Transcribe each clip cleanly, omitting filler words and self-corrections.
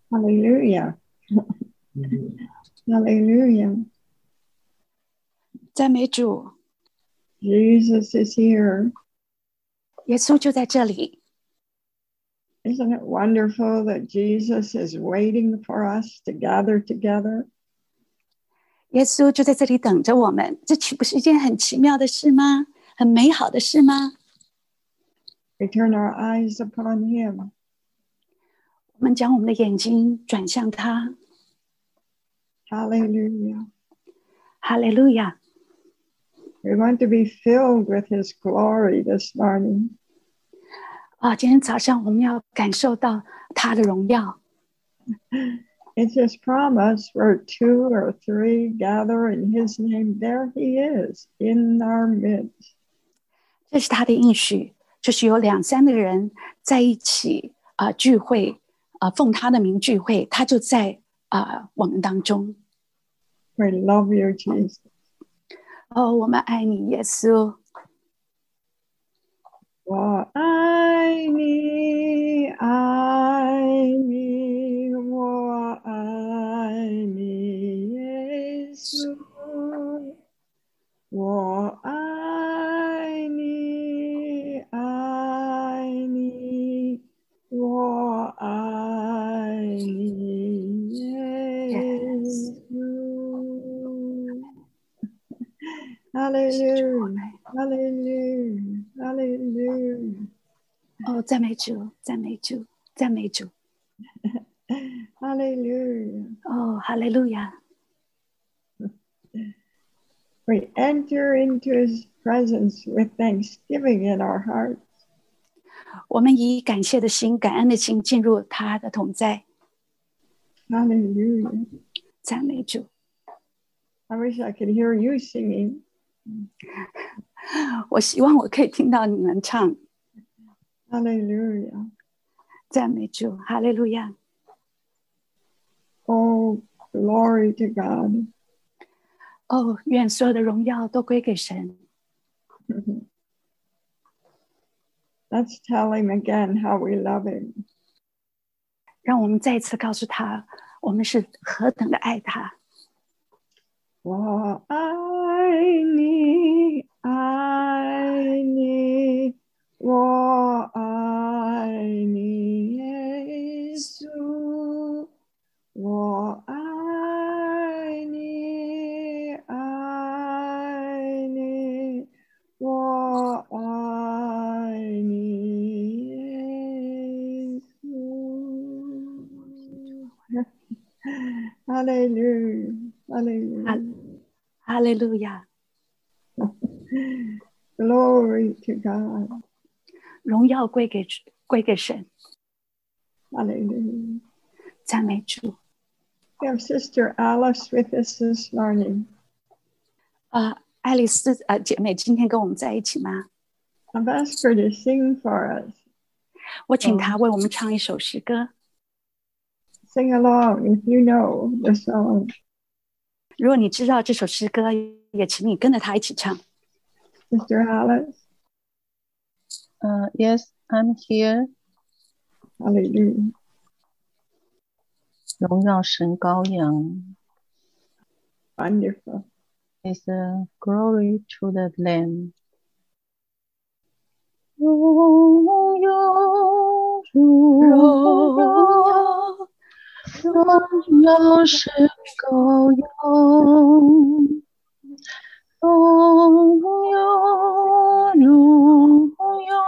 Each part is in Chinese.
Hallelujah. Hallelujah. 赞美主， Jesus is here. 耶稣就在这里。 Isn't it wonderful that Jesus is waiting for us to gather together? 耶稣就在这里等着我们，这岂不是一件很奇妙的事吗？很美好的事吗？ We turn our eyes upon him. 我们将我们的眼睛转向他。 Hallelujah. 哈利路亚！ We want to be filled with his glory this morning. 今天早上我们要感受到他的荣耀。 It's his promise where 2 or 3 gather in his name. There he is in our midst. 这是他的应许，就是有2、3个人在一起聚会，奉他的名聚会，他就在我们当中。 We love you, Jesus. 我们爱你，耶稣。 我爱你，爱你，我爱你，耶稣。我爱你，爱你，我爱你，耶稣。Hallelujah, hallelujah, hallelujah. 赞美主，赞美主，赞美主。 Hallelujah. 哈利路亚！ We enter into his presence with thanksgiving in our hearts. 我们以感谢的心、感恩的心进入他的同在。 Hallelujah. 赞美主！ I wish I could hear you singing. 我希望我可以听到你们唱。 Hallelujah. 赞美主，哈利路亚！ Oh, glory to God. 愿所有的荣耀都归给神。 Let's tell him again how we love him. 让我们再一次告诉他，我们是何等的爱他。 我爱你，爱你，我爱你，耶稣。我爱你，爱你，我爱你，耶稣。Hallelujah, hallelujah. 哈利路亚！ Glory to God. 荣耀归给神。 Hallelujah. 赞美主！ We have Sister Alice with us this morning. 爱丽丝姐妹今天跟我们在一起吗？ I've asked her to sing for us. 我请她为我们唱一首诗歌。 Sing along if you know the song. 如果你知道这首诗歌，也请你跟着她一起唱。 Sister Alice. Yes, I'm here. Hallelujah. 荣耀神羔羊 Wonderful. is a glory to the Lamb. 荣耀，荣耀，荣耀神羔羊，荣耀，荣耀，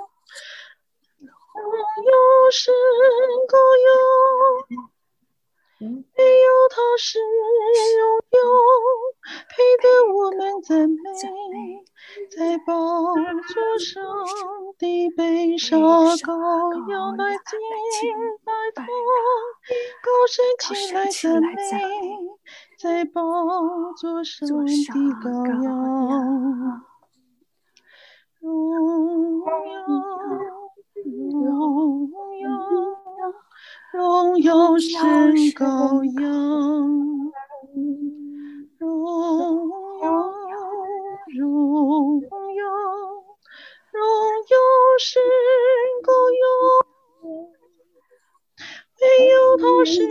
荣耀神羔羊。没有他是荣耀，配得我们赞美，在宝座上的被杀羔羊来敬拜他，高声起来赞美，在宝座上的羔羊，荣耀，荣耀。荣耀神羔羊，荣耀，荣耀，荣耀神羔羊，为有他是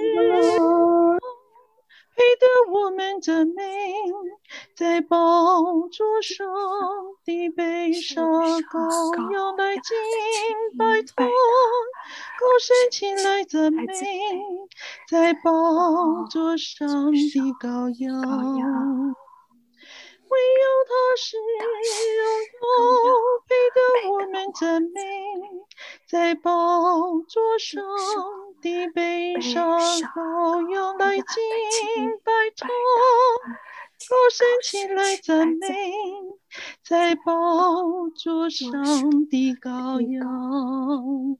配得我们赞美，在宝座上的悲伤羔羊来敬拜他，高声起来赞美，在宝座上的羔羊。唯有他是荣耀，配得我们赞美，在宝座上的悲伤羔羊来敬拜他，高声起来赞美，在宝座上的羔羊。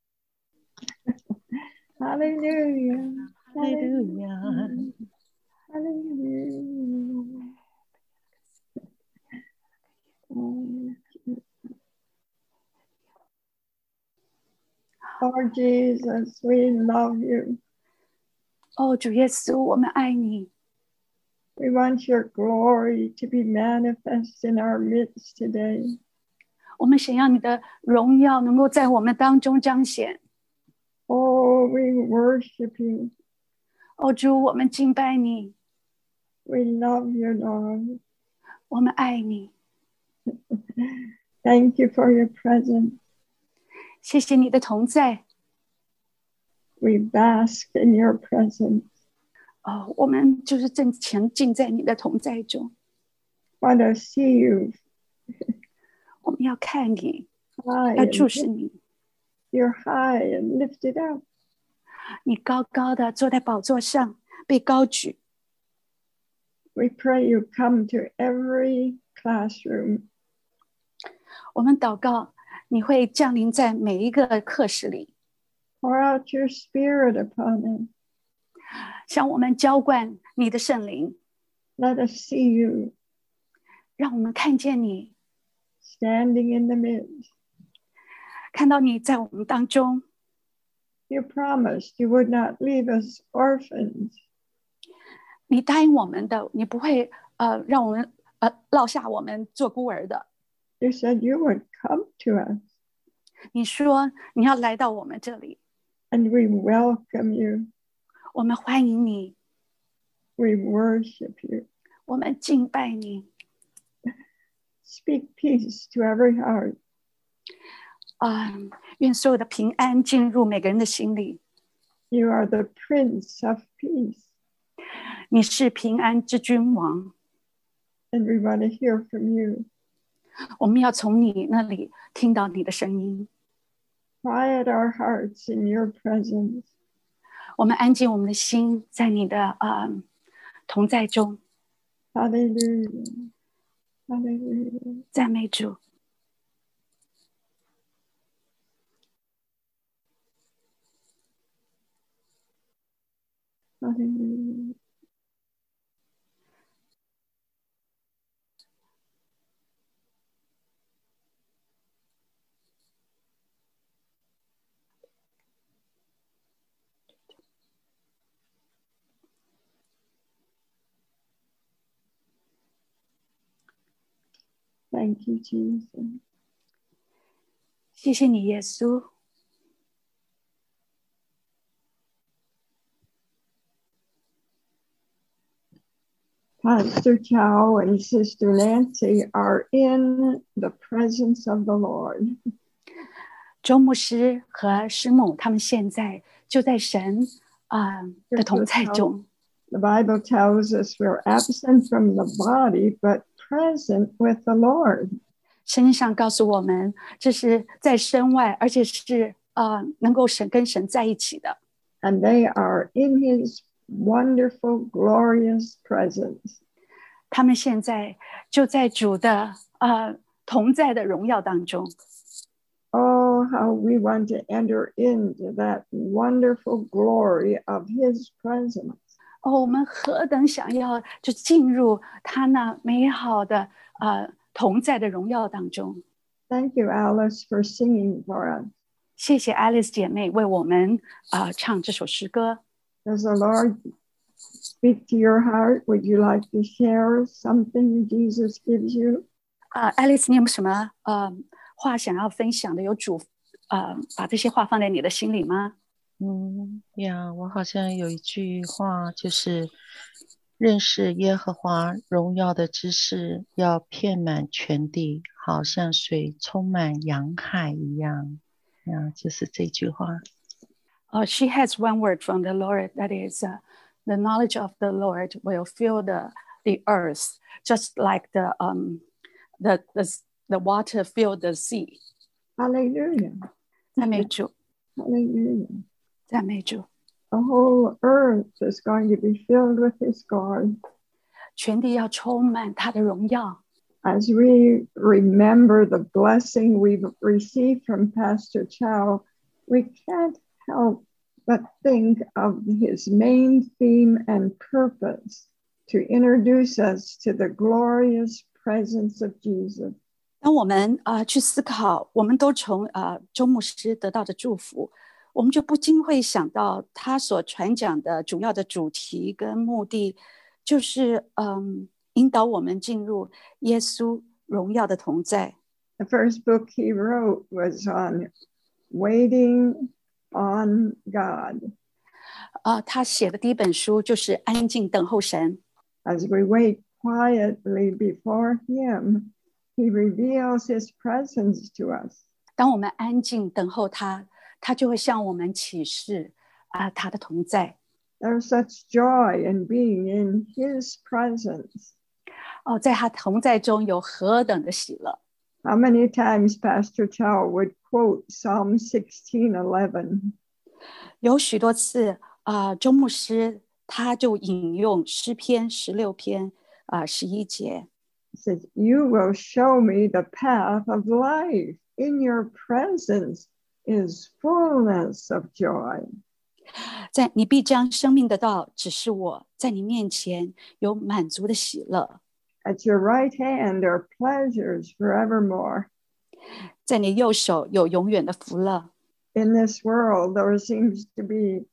哈利路亚， 哈利路亚， 哈利路亚。Lord Jesus, we love you. 哦，主耶稣，我们爱你。 We want your glory to be manifest in our midst today. 我们想要你的荣耀能够在我们当中彰显。 Oh, we worship you. 哦，主，我们敬拜你。 We love you, Lord. 我们爱你。 Thank you for your presence. 谢谢你的同在。 We bask in your presence. 哦，我们就是正前进在你的同在中。 Want to see you. 我们要看你， High 要 and 注视你。 You're high and lifted up. 你高高的坐在宝座上，被高举。 We pray you come to every classroom. 我们祷告，你会降临在每一个课室里， Pour out your spirit upon them. 向我们浇灌你的圣灵， Let us see you 让我们看见你， standing in the midst. 看到你在我们当中。 You promised you would not leave us orphans. 你答应我们的，你不会让我们落下我们做孤儿的。 You said you would come to us, 你说你要来到我们这里， and we welcome you. 我们欢迎你， We worship you. 我们敬拜你。 Speak peace to every heart. 愿所有的平安进入每个人的心里。 You are the Prince of Peace, 你是平安之君王， and we want to hear from you. 我们要从你那里听到你的声音。 Quiet our hearts in your presence. 我们安静我们的心，在你的同在中。 Hallelujah. Hallelujah. 赞美主。 Hallelujah. Thank you, Jesus. 谢谢你，耶稣。 Pastor Chow and Sister Nancy are in the presence of the Lord. 周牧师和师母他们现在就在神的同在中。 The Bible tells us we're absent from the body, but present with the Lord. 圣经上告诉我们，这是在身外，而且是能够跟神在一起的。 And they are in his wonderful, glorious presence. 他们现在就在主的同在的荣耀当中。 Oh, how we want to enter into that wonderful glory of his presence. 我们何等想要就进入他那美好的同在的荣耀当中。 Thank you, Alice, for singing for us. 谢谢 Alice 姐妹为我们唱这首诗歌。 Does the Lord speak to your heart? Would you like to share something Jesus gives you? Alice 你有没有什么话想要分享的？有主把这些话放在你的心里吗？ 我好像有一句话，就是认识耶和华荣耀的知识要遍满全地，好像水充满洋海一样。就是这句话。 She has one word from the Lord that is, the knowledge of the Lord will fill the earth, just like the water fill the sea. Hallelujah. 赞美主， Hallelujah. 赞美主， The whole earth is going to be filled with His glory. 全地要充满他的荣耀。 As we remember the blessing we've received from Pastor Chow, we can't help but think of his main theme and purpose to introduce us to the glorious presence of Jesus. 当我们去思考，我们都从周牧师得到的祝福，我们就不禁会想到他所传讲的主要的主题跟目的，就是引导我们进入耶稣荣耀的同在。 The first book he wrote was on waiting on God. 他写的第一本书就是安静等候神。 As we wait quietly before him, he reveals his presence to us. 当我们安静等候他，他就会向我们启示他的同在。 There's such joy in being in his presence. 在他同在中有何等的喜乐。 How many times Pastor Chow would quote Psalm 16:11? 有许多次周牧师他就引用诗篇16篇11节。 He says, "You will show me the path of life. In your presence is fullness of joy." 在你必将生命的道指示我，在你面前有满足的喜乐。 At your right hand are pleasures forevermore. 在你右手有永远的福乐。 In this world, there seems to be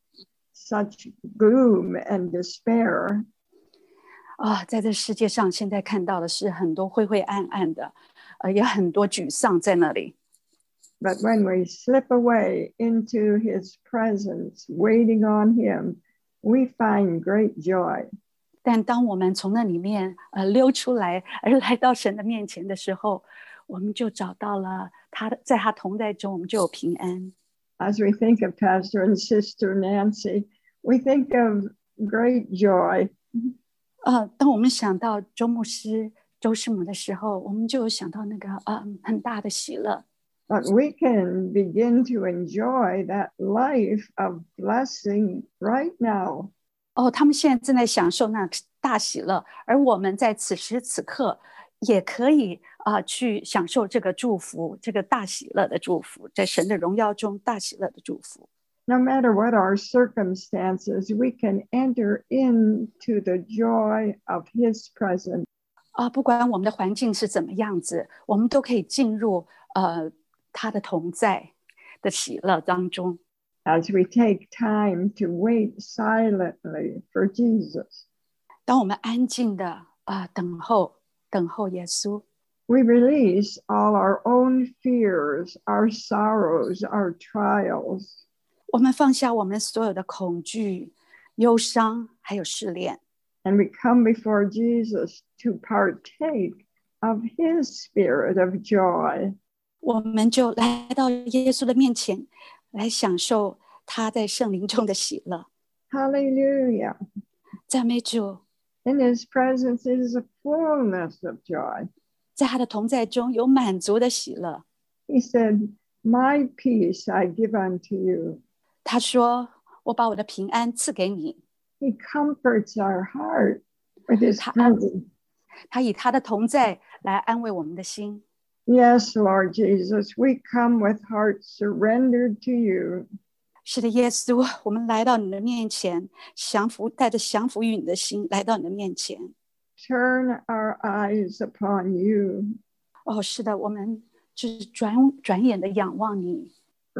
such gloom and despair. 在这世界上，现在看到的是很多灰灰暗暗的，也很多沮丧在那里。 But when we slip away into his presence, waiting on him, we find great joy. 但当我们从那里面溜出来，而来到神的面前的时候，我们就找到了在他同在中，我们就有平安。 As we think of Pastor and Sister Nancy, we think of great joy. 当我们想到周牧师、周师母的时候，我们就有想到那个很大的喜乐。 But we can begin to enjoy that life of blessing right now. 他们现在正在享受那大喜乐，而我们在此时此刻也可以去享受这个祝福，这个大喜乐的祝福，在神的荣耀中大喜乐的祝福。 No matter what our circumstances, we can enter into the joy of his presence. 不管我们的环境是怎么样子，我们都可以进入他的同在的喜乐当中。 As we take time to wait silently for Jesus, 当我们安静的等候耶稣， we release all our own fears, our sorrows, our trials. 我们放下我们所有的恐惧、忧伤，还有试炼， And we come before Jesus to partake of his spirit of joy. 我们就来到耶稣的面前，来享受他在圣灵中的喜乐。 Hallelujah. 赞美主， In his presence is a fullness of joy. 在他的同在中有满足的喜乐。 He said, "My peace I give unto you." 他说：“我把我的平安赐给你。” He comforts our heart with his presence. 他以他的同在来安慰我们的心。 Yes, Lord Jesus, we come with hearts surrendered to you. 是的，耶稣，我们来到你的面前，带着降服于你的心来到你的面前。 Turn our eyes upon you. 是的，我们就是转眼的仰望你。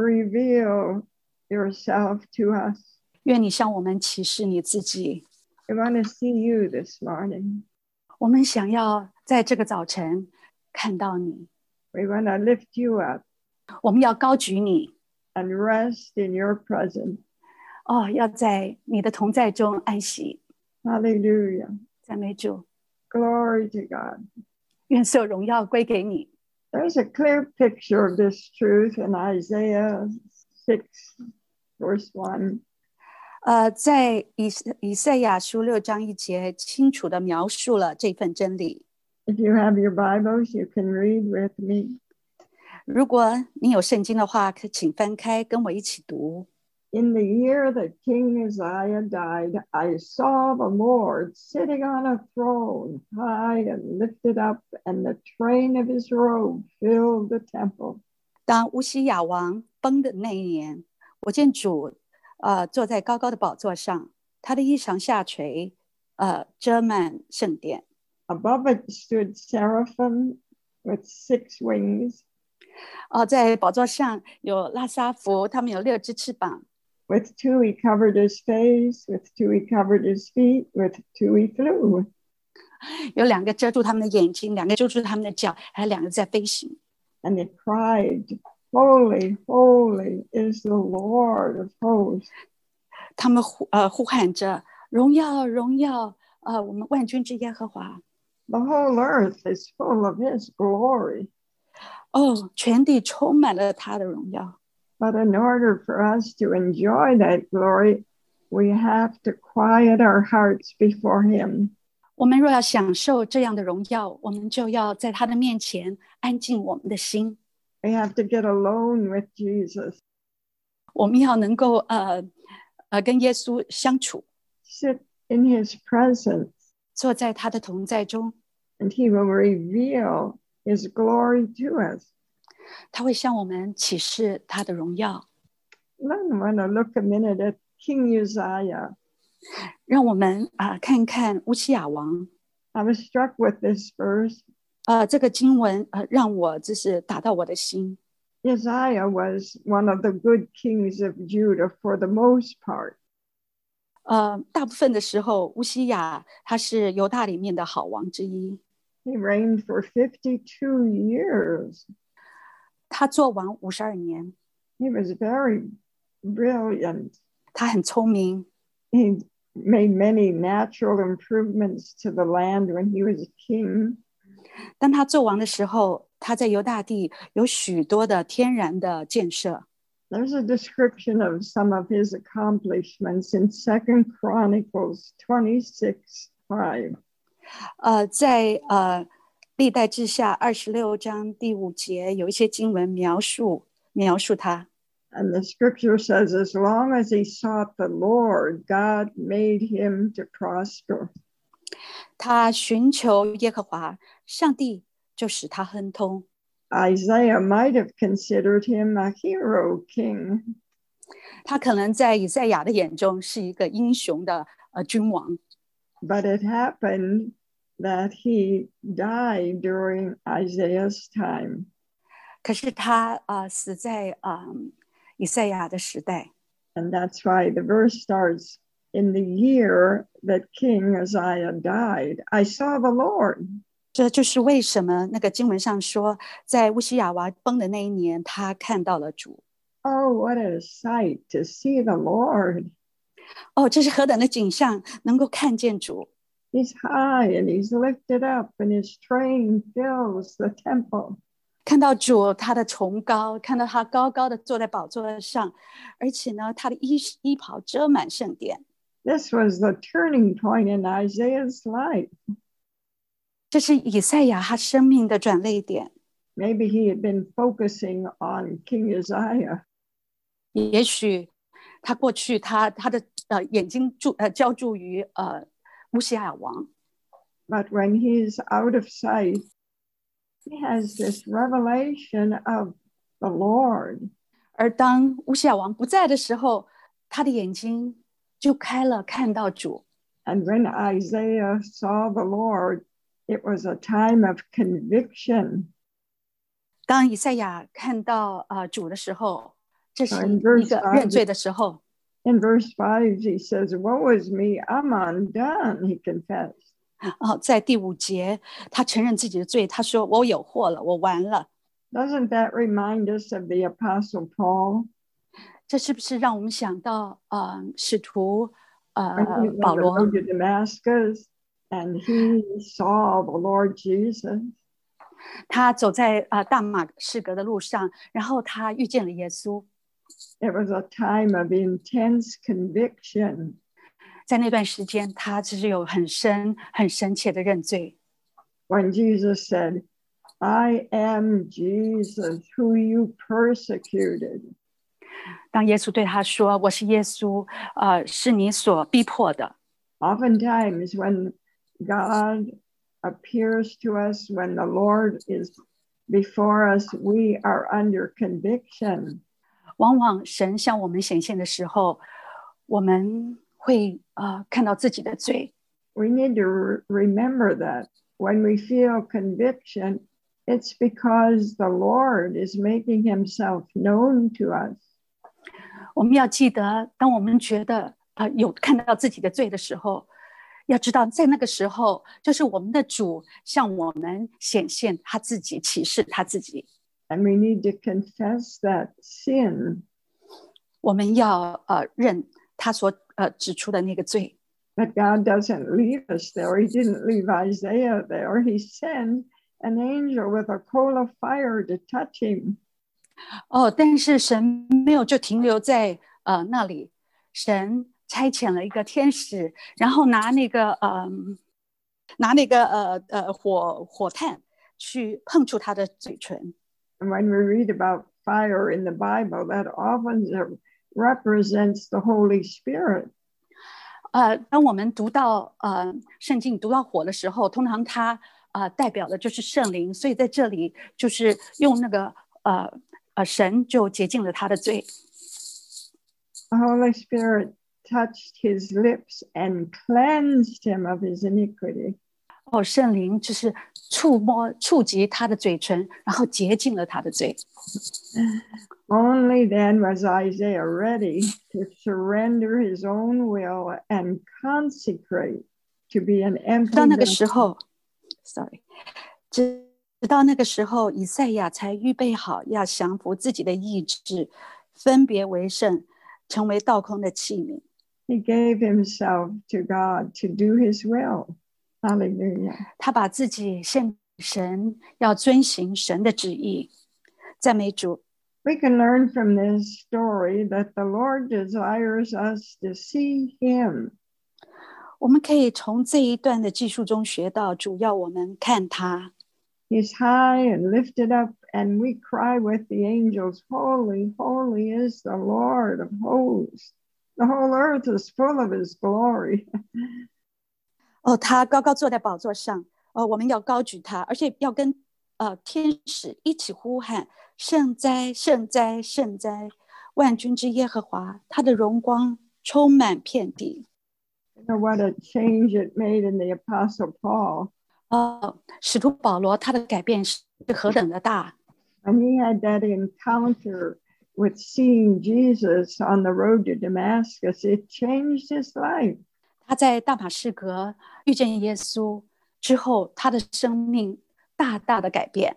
Reveal yourself to us. 愿你向我们启示你自己。 We want to see you this morning. 我们想要在这个早晨看到你， We want to lift you up 我们要高举你， and rest in your presence. 要在你的同在中安息。 Hallelujah. 赞美主， Glory to God. 愿所有荣耀归给你。 There's a clear picture of this truth in Isaiah 6, verse 1. 在以赛亚书6章1节清楚地描述了这份真理。 If you have your Bibles, you can read with me. 如果你有聖經的話，請翻開跟我一起讀。 In the year that King Uzziah died, I saw the Lord sitting on a throne, high and lifted up, and the train of his robe filled the temple. 當烏西雅王崩的那一年，我見主坐在高高的寶座上，他的衣裳下垂，遮滿聖殿。 Above it stood seraphim with 6 wings. 在寶座上有拉撒弗，他們有6隻翅膀。 With 2 he covered his face, with 2 he covered his feet, with 2 he flew. 有2個遮住他們的眼睛，2個遮住他們的腳，還有2個在飛行。 And they cried, Holy, holy is the Lord of hosts. 他們呼喊着榮耀榮耀，我們萬軍之耶和華。 The whole earth is full of his glory. 全地充滿了他的榮耀。 But in order for us to enjoy that glory, we have to quiet our hearts before him. 我們若要享受這樣的榮耀，我們就要在他的面前安靜我們的心。 We have to get alone with Jesus. 我們要能夠跟耶穌相處， Sit in his presence, 坐在他的同在中， and he will reveal his glory to us. 他會向我們啟示他的榮耀。 Then I want to look a minute at King Uzziah. 讓我們看看烏西雅王。 I was struck with this verse. 這個經文讓我就是打到我的心。 Uzziah was one of the good kings of Judah for the most part. 大部分的時候，烏西雅他是猶大裡面的好王之一。 He reigned for 52 years. 他做王52年。 He was very brilliant. 他很聰明。 He made many natural improvements to the land when he was king. 当他做王的时候，他在犹大地有許多的天然的建設。 There's a description of some of his accomplishments in 2 Chronicles 26:5. 在歷代志下26章第5節有一些經文描述他。 And the scripture says, as long as he sought the Lord, God made him to prosper. 他尋求耶和華，上帝就使他亨通。 Isaiah might have considered him a hero king. 他可能在以賽亞的眼中是一個英雄的君王。 But it happened that he died during Isaiah's time. 可是他死在以賽亞的時代。 And that's why the verse starts, in the year that King Uzziah died, I saw the Lord. 这就是为什么那个经文上说，在乌西雅王崩的那一年，他看到了主。 Oh, what a sight to see the Lord. 这是何等的景象，能够看见主。 He's high and he's lifted up and his train fills the temple. 看到主他的崇高，看到他高高的坐在宝座上，而且呢，他的衣袍遮滿聖殿。 This was the turning point in Isaiah's life. 這是以賽亞他生命的轉捩點。 Maybe he had been focusing on King Uzziah. 也許他過去他的眼睛焦注於烏西雅王。 But when he's out of sight, he has this revelation of the Lord. 而當烏西雅王不在的時候，他的眼睛就開了，看到主。 And when Isaiah saw the Lord, it was a time of conviction. 當以賽亞看到主的時候，這是一個認罪的時候。 In verse 5, he says, Woe is me, I'm undone, he confessed. 在第5節，他承認自己的罪，他說我有禍了，我完了。 Doesn't that remind us of the Apostle Paul? 这是不是让我们想到使徒 when he went 保 the 罗 road to Damascus and he saw the Lord Jesus. 他走在大马士革的路上，然后他遇见了耶稣。 It was a time of intense conviction. 在那段时间，他只是有很深、很深切的认罪。 When Jesus said, I am Jesus who you persecuted. 当耶稣对他说：“我是耶稣，是你所逼迫的。” Oftentimes when God appears to us, when the Lord is before us, we are under conviction. 往往神向我们显现的时候，我们会看到自己的罪。 We need to remember that when we feel conviction, it's because the Lord is making himself known to us. 我们要记得，当我们觉得有看到自己的罪的时候，要知道在那个时候，就是我们的主向我们显现他自己，启示他自己。 And we need to confess that sin. 我们要认他所指出的那个罪。 But God doesn't leave us there. He didn't leave Isaiah there. He sent an angel with a coal of fire to touch him. 但是神没有就停留在那里，神差遣了一个天使，然后拿那个火炭去碰触他的嘴唇。 And when we read about fire in the Bible, that often represents the Holy Spirit. 当我们读到圣经读到火的时候，通常它代表的就是圣灵，所以在这里就是用那个神就洁净了他的罪。 The Holy Spirit touched his lips and cleansed him of his iniquity. 圣灵就是触及他的嘴唇，然后洁净了他的罪。 Only then was Isaiah ready to surrender his own will and consecrate to be an empty 到那个时候 ，sorry， 直到那个时候，以赛亚才预备好要降服自己的意志，分别为圣，成为倒空的器皿。 He gave himself to God to do his will. Hallelujah. 他把自己献神，要遵行神的旨意。赞美主。 We can learn from this story that the Lord desires us to see him. 我们可以从这一段的记述中学到，主要我们看他。 He's high and lifted up, and we cry with the angels, Holy, holy is the Lord of hosts. The whole earth is full of his glory. 他高高坐在宝座上，我们要高举他，而且要跟天使一起呼喊：圣哉，圣哉，圣哉！万军之耶和华，他的荣光充满遍地。 You know what a change it made in the Apostle Paul. 使徒保罗他的改变是何等的大！ And he had that encounter with seeing Jesus on the road to Damascus. It changed his life. 他在大马士革遇见耶稣之后，他的生命大大的改变。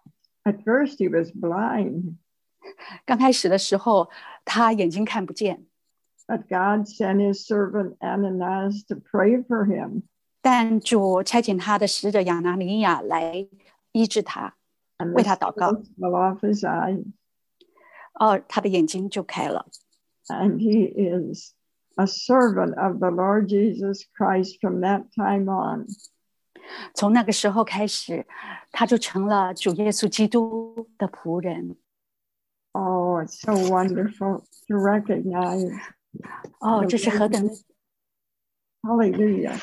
At first he was blind. 刚开始的时候，他眼睛看不见。 But God sent his servant Ananias to pray for him. 但主差遣他的使者亚拿尼亚来医治他，为他祷告。 Fell off his eyes. 他的眼睛就开了。 And he is a servant of the Lord Jesus Christ from that time on. 从那个时候开始，他就成了主耶稣基督的仆人。 Oh, it's so wonderful to recognize. 这是何等的 Hallelujah.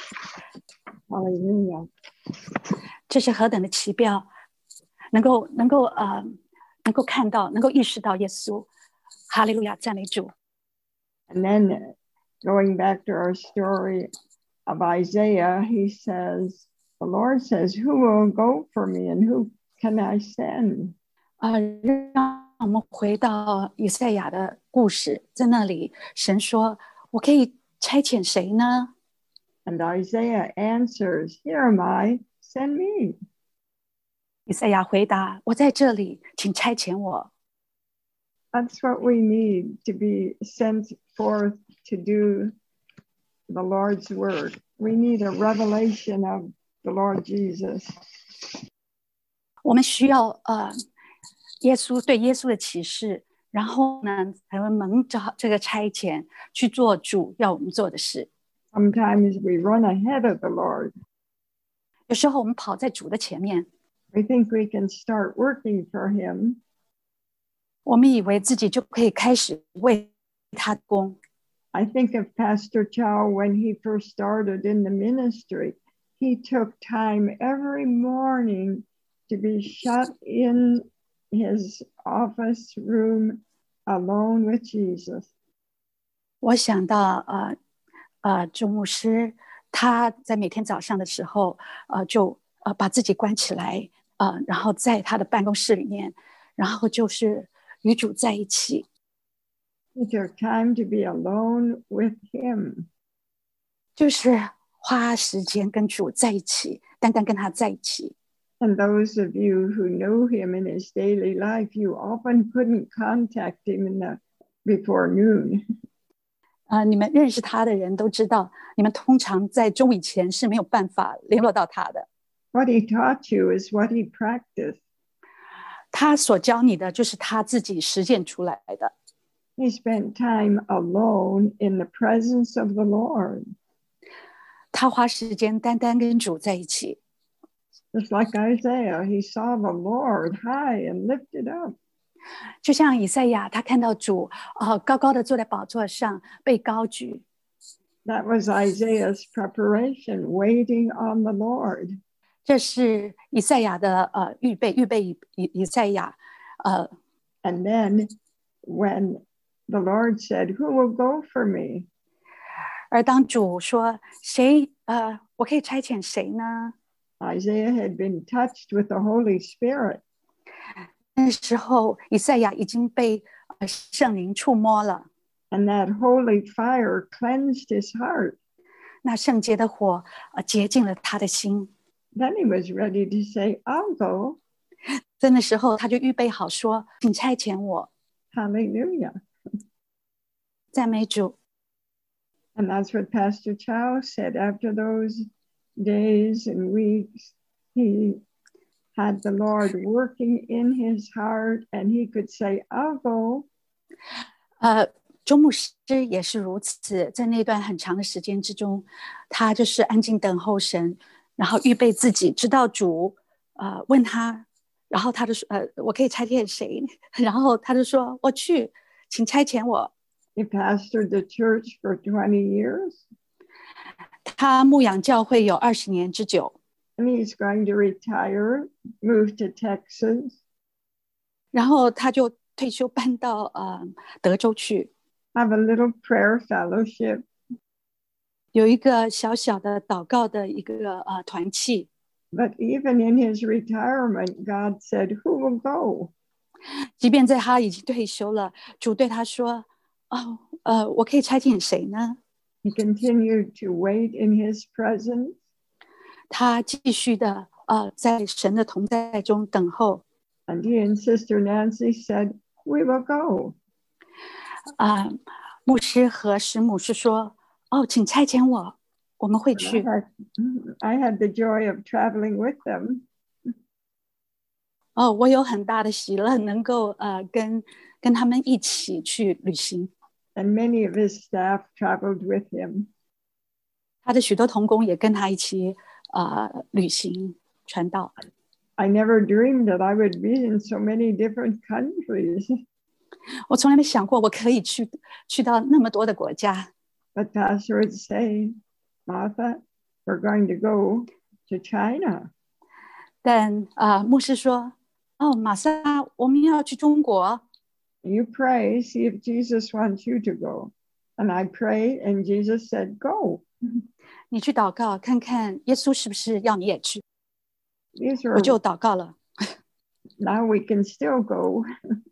Hallelujah. 这是何等的奇妙，能够看到，能够意识到耶稣。哈利路亚，赞美主。 And then going back to our story of Isaiah, he says, the Lord says, who will go for me and who can I send? 让我们回到以赛亚的故事，在那里神说，我可以差遣谁呢？ And Isaiah answers, here am I, send me. 以赛亚回答，我在这里，请差遣我。 That's what we need to be sent forth to do the Lord's word. We need a revelation of the Lord Jesus. 我们需要耶稣对耶稣的启示，然后呢才会蒙着这个差遣去做主要我们做的事。 Sometimes we run ahead of the Lord. 有时候我们跑在主的前面， We think we can start working for him. 我们以为自己就可以开始为他工。 I think of Pastor Chow when he first started in the ministry. He took time every morning to be shut in his office room alone with Jesus. 我想到周牧师他在每天早上的时候就把自己关起来然后在他的办公室里面，然后就是与主在一起。 He took time to be alone with him. 就是花时间跟主在一起，单单跟他在一起。 And those of you who know him in his daily life, you often couldn't contact him before noon. 你们认识他的人都知道，你们通常在中午以前是没有办法联络到他的。 What he taught you is what he practiced. 他所教你的就是他自己实践出来的。 He spent time alone in the presence of the Lord. 他花时间单单跟主在一起。 Just like Isaiah, he saw the Lord high and lifted up. 就像以赛亚，他看到主高高的坐在宝座上，被高举。 That was Isaiah's preparation, waiting on the Lord. 这是以赛亚的预备以赛亚 And then when the Lord said, "Who will go for me?" 而当主说谁我可以差遣谁呢？ Isaiah had been touched with the Holy Spirit. 那时候以赛亚已经被圣灵触摸了， And that holy fire cleansed his heart. 那圣洁的火洁净了他的心。 Then he was ready to say, "I'll go." 在那时候他就预备好说，请差遣我。 Hallelujah. 赞美主。 And that's what Pastor Chow said. After those days and weeks, he had the Lord working in his heart, and he could say, "I'll go." 周牧师也是如此，在那段很长的时间之中，他就是安静等候神，然后预备自己，直到主问他，然后他就说我可以差遣谁？然后他就说我去，请差遣我。 He pastored the church for 20 years. 他牧养教会有20年之久， And he's going to retire, move to Texas. 然后他就退休搬到德州去， Have a little prayer fellowship. 有一个小小的祷告的一个团契。 But even in his retirement, God said, "Who will go?" 即便在他已经退休了，主对他说我可以差遣谁呢？ He continued to wait in his presence. 他继续的在神的同在中等候。 And he and Sister Nancy said, "We will go." 牧师和师母是说请差遣我，我们会去。 I had the joy of traveling with them. 我有很大的喜乐，能够跟他们一起去旅行。 And many of his staff traveled with him. 他的许多同工也跟他一起旅行传道。 I never dreamed that I would be in so many different countries. 我从来没想过我可以去到那么多的国家。 But Pastor would say, "Martha, we're going to go to China." 但牧师说玛莎，我们要去中国。 You pray, see if Jesus wants you to go. And I prayed, and Jesus said, "Go." 你去祷告看看耶稣是不是要你也去。 These 我就 are 祷告了， now we can still go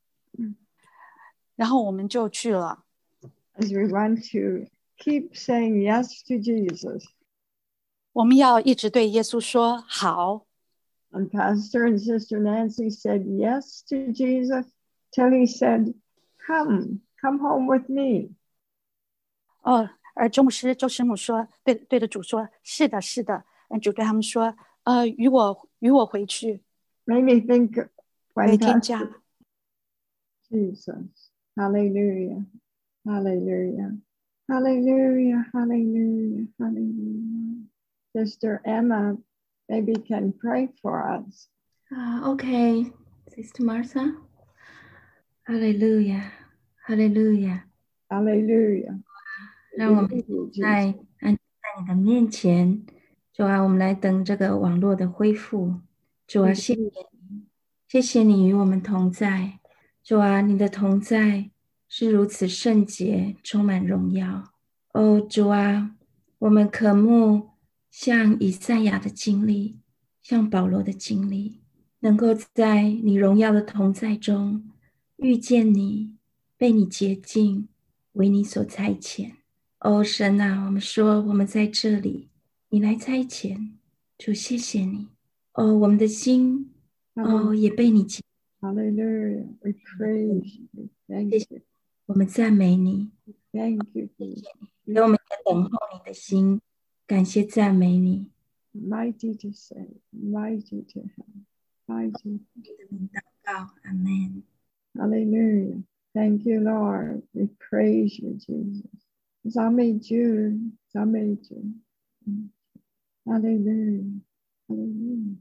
然后我们就去了。 as we want to keep saying yes to Jesus. 我们要一直对耶稣说好。 And Pastor and Sister Nancy said yes to Jesus till he said, come home with me. 而周牧师、周师母说，对着主说，是的，是的。主对他们说，与我回去， Made me think 回 when 天家。 Pastor Jesus, hallelujah, hallelujah, hallelujah, hallelujah, hallelujah. Sister Emma maybe can pray for us. Okay, Sister Martha. Hallelujah, Hallelujah. Hallelujah. 让我们 Thank you, 在 Jesus. 安静在你的面前，主啊，我们来等这个网络的恢复。主啊，谢谢你，谢谢你与我们同在。主啊，你的同在是如此圣洁，充满荣耀。哦，主啊，我们渴慕像以赛亚的经历，像保罗的经历，能够在你荣耀的同在中遇见你，被你洁净，为你所差遣。哦，神啊，我们说我们在这里，你来差遣，主谢谢你。哦，我们的心也被你洁。 Hallelujah. We praise you. Thank you. 我们赞美你， Thank you, Jesus. 给我们一个等候你的心，感谢赞美你。 Mighty to save, mighty to help, mighty. 祷告，阿们。 Hallelujah. Thank you, Lord. We praise you, Jesus. 赞美主，赞美主。Hallelujah. Hallelujah.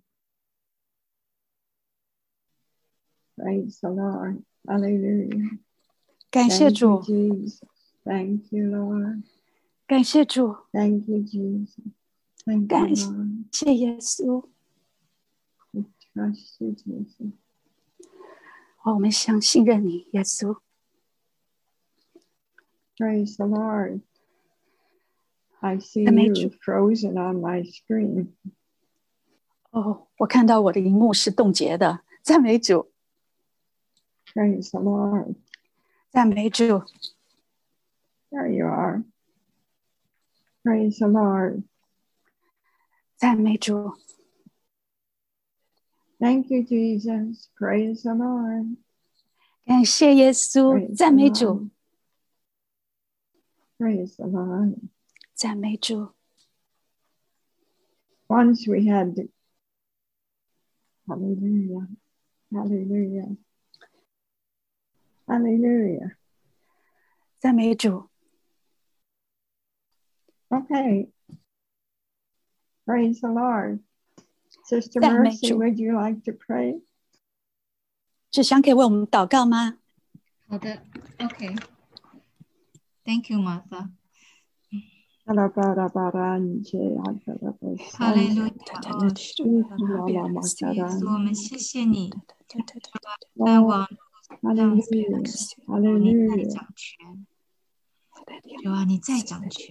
Praise the Lord. Hallelujah. 感谢 Thank you, 主， Jesus. Thank you, Lord. 感谢主， Thank you, Jesus. Thank you, 感谢 Lord. 谢耶稣。 We trust you, Jesus. 我们相信任你，耶稣。 Praise the Lord. I see 赞美 you 主。 frozen on my screen. 我看到我的荧幕是冻结的，赞美主， Praise the Lord. 赞美主， There you are. Praise the Lord. 赞美主， Thank you, Jesus. Praise the Lord. 感谢耶稣， Praise 赞 the 美主， Lord. Praise the Lord. 赞美主。 Once we had, hallelujah, hallelujah, hallelujah. 赞美主， Okay. Praise the Lord. Sister 赞美 Mercy, 主。 would you like to pray? 志祥可以为我们祷告吗？ 好的 ，OK。Thank you, Martha。哈利路亚！主，我们谢谢你，在网络上你在掌权，主啊，你在掌权。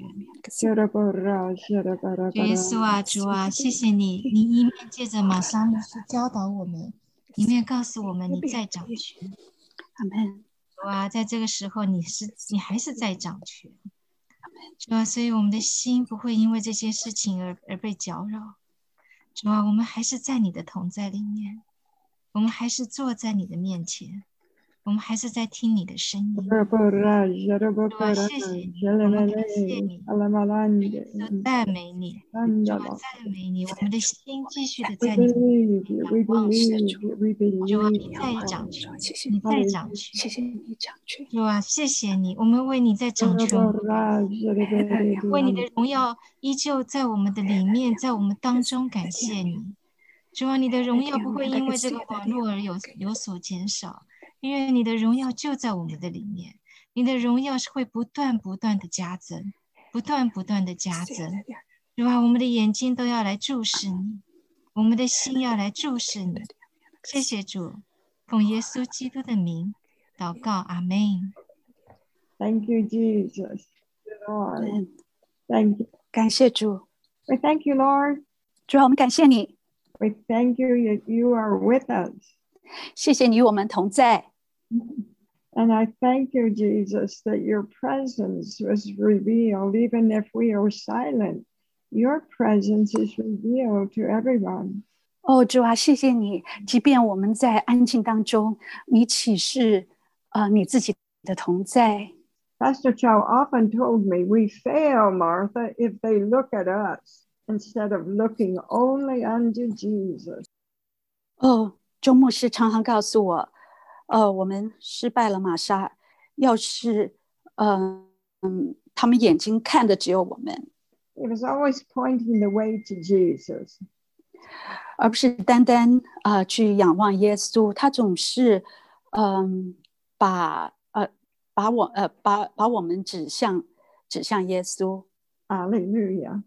主耶稣啊，主啊，谢谢你，你一面借着玛莎牧师教导我们，一面告诉我们你在掌权。 阿门。 主啊，在这个时候你还是在掌权。主啊，所以我们的心不会因为这些事情而被搅扰。主啊，我们还是在你的同在里面，我们还是坐在你的面前，我们还是在听你的声音。主啊，谢谢你，我们感谢你，赞美你，主啊，赞美你，我们的心继续的在你的仰望着主。主啊，你在掌权，你在掌权， 谢谢你掌权。 主啊，谢谢你，我们为你在掌权，为你的荣耀依旧在我们的里面，在我们当中，感谢你。主啊，你的荣耀不会因为这个网络而有所减少，因为你的荣耀就在我们的里面，你的荣耀是会不断的加增，不断的加增。主啊，我们的眼睛都要来注视你，我们的心要来注视你。谢谢主，奉耶稣基督的名祷告，阿们。 Thank you, Jesus. Lord. Thank you. 感谢主， We thank you, Lord. 主啊，我们感谢你， We thank you that you are with us. 谢谢你与我们同在。 And I thank you, Jesus, that your presence was revealed, even if we are silent. Your presence is revealed to everyone. 主啊，谢谢你，即便我们在安静当中，你启示你自己的同在。 Pastor Chow often told me we fail, Martha, if they look at us instead of looking only unto Jesus. 周牧师常常告诉我，我们失败了，玛莎。要是，他们眼睛看的只有我们。 He was always pointing the way to Jesus. 而不是单单去仰望耶稣，他总是把我们指向耶稣。 Hallelujah.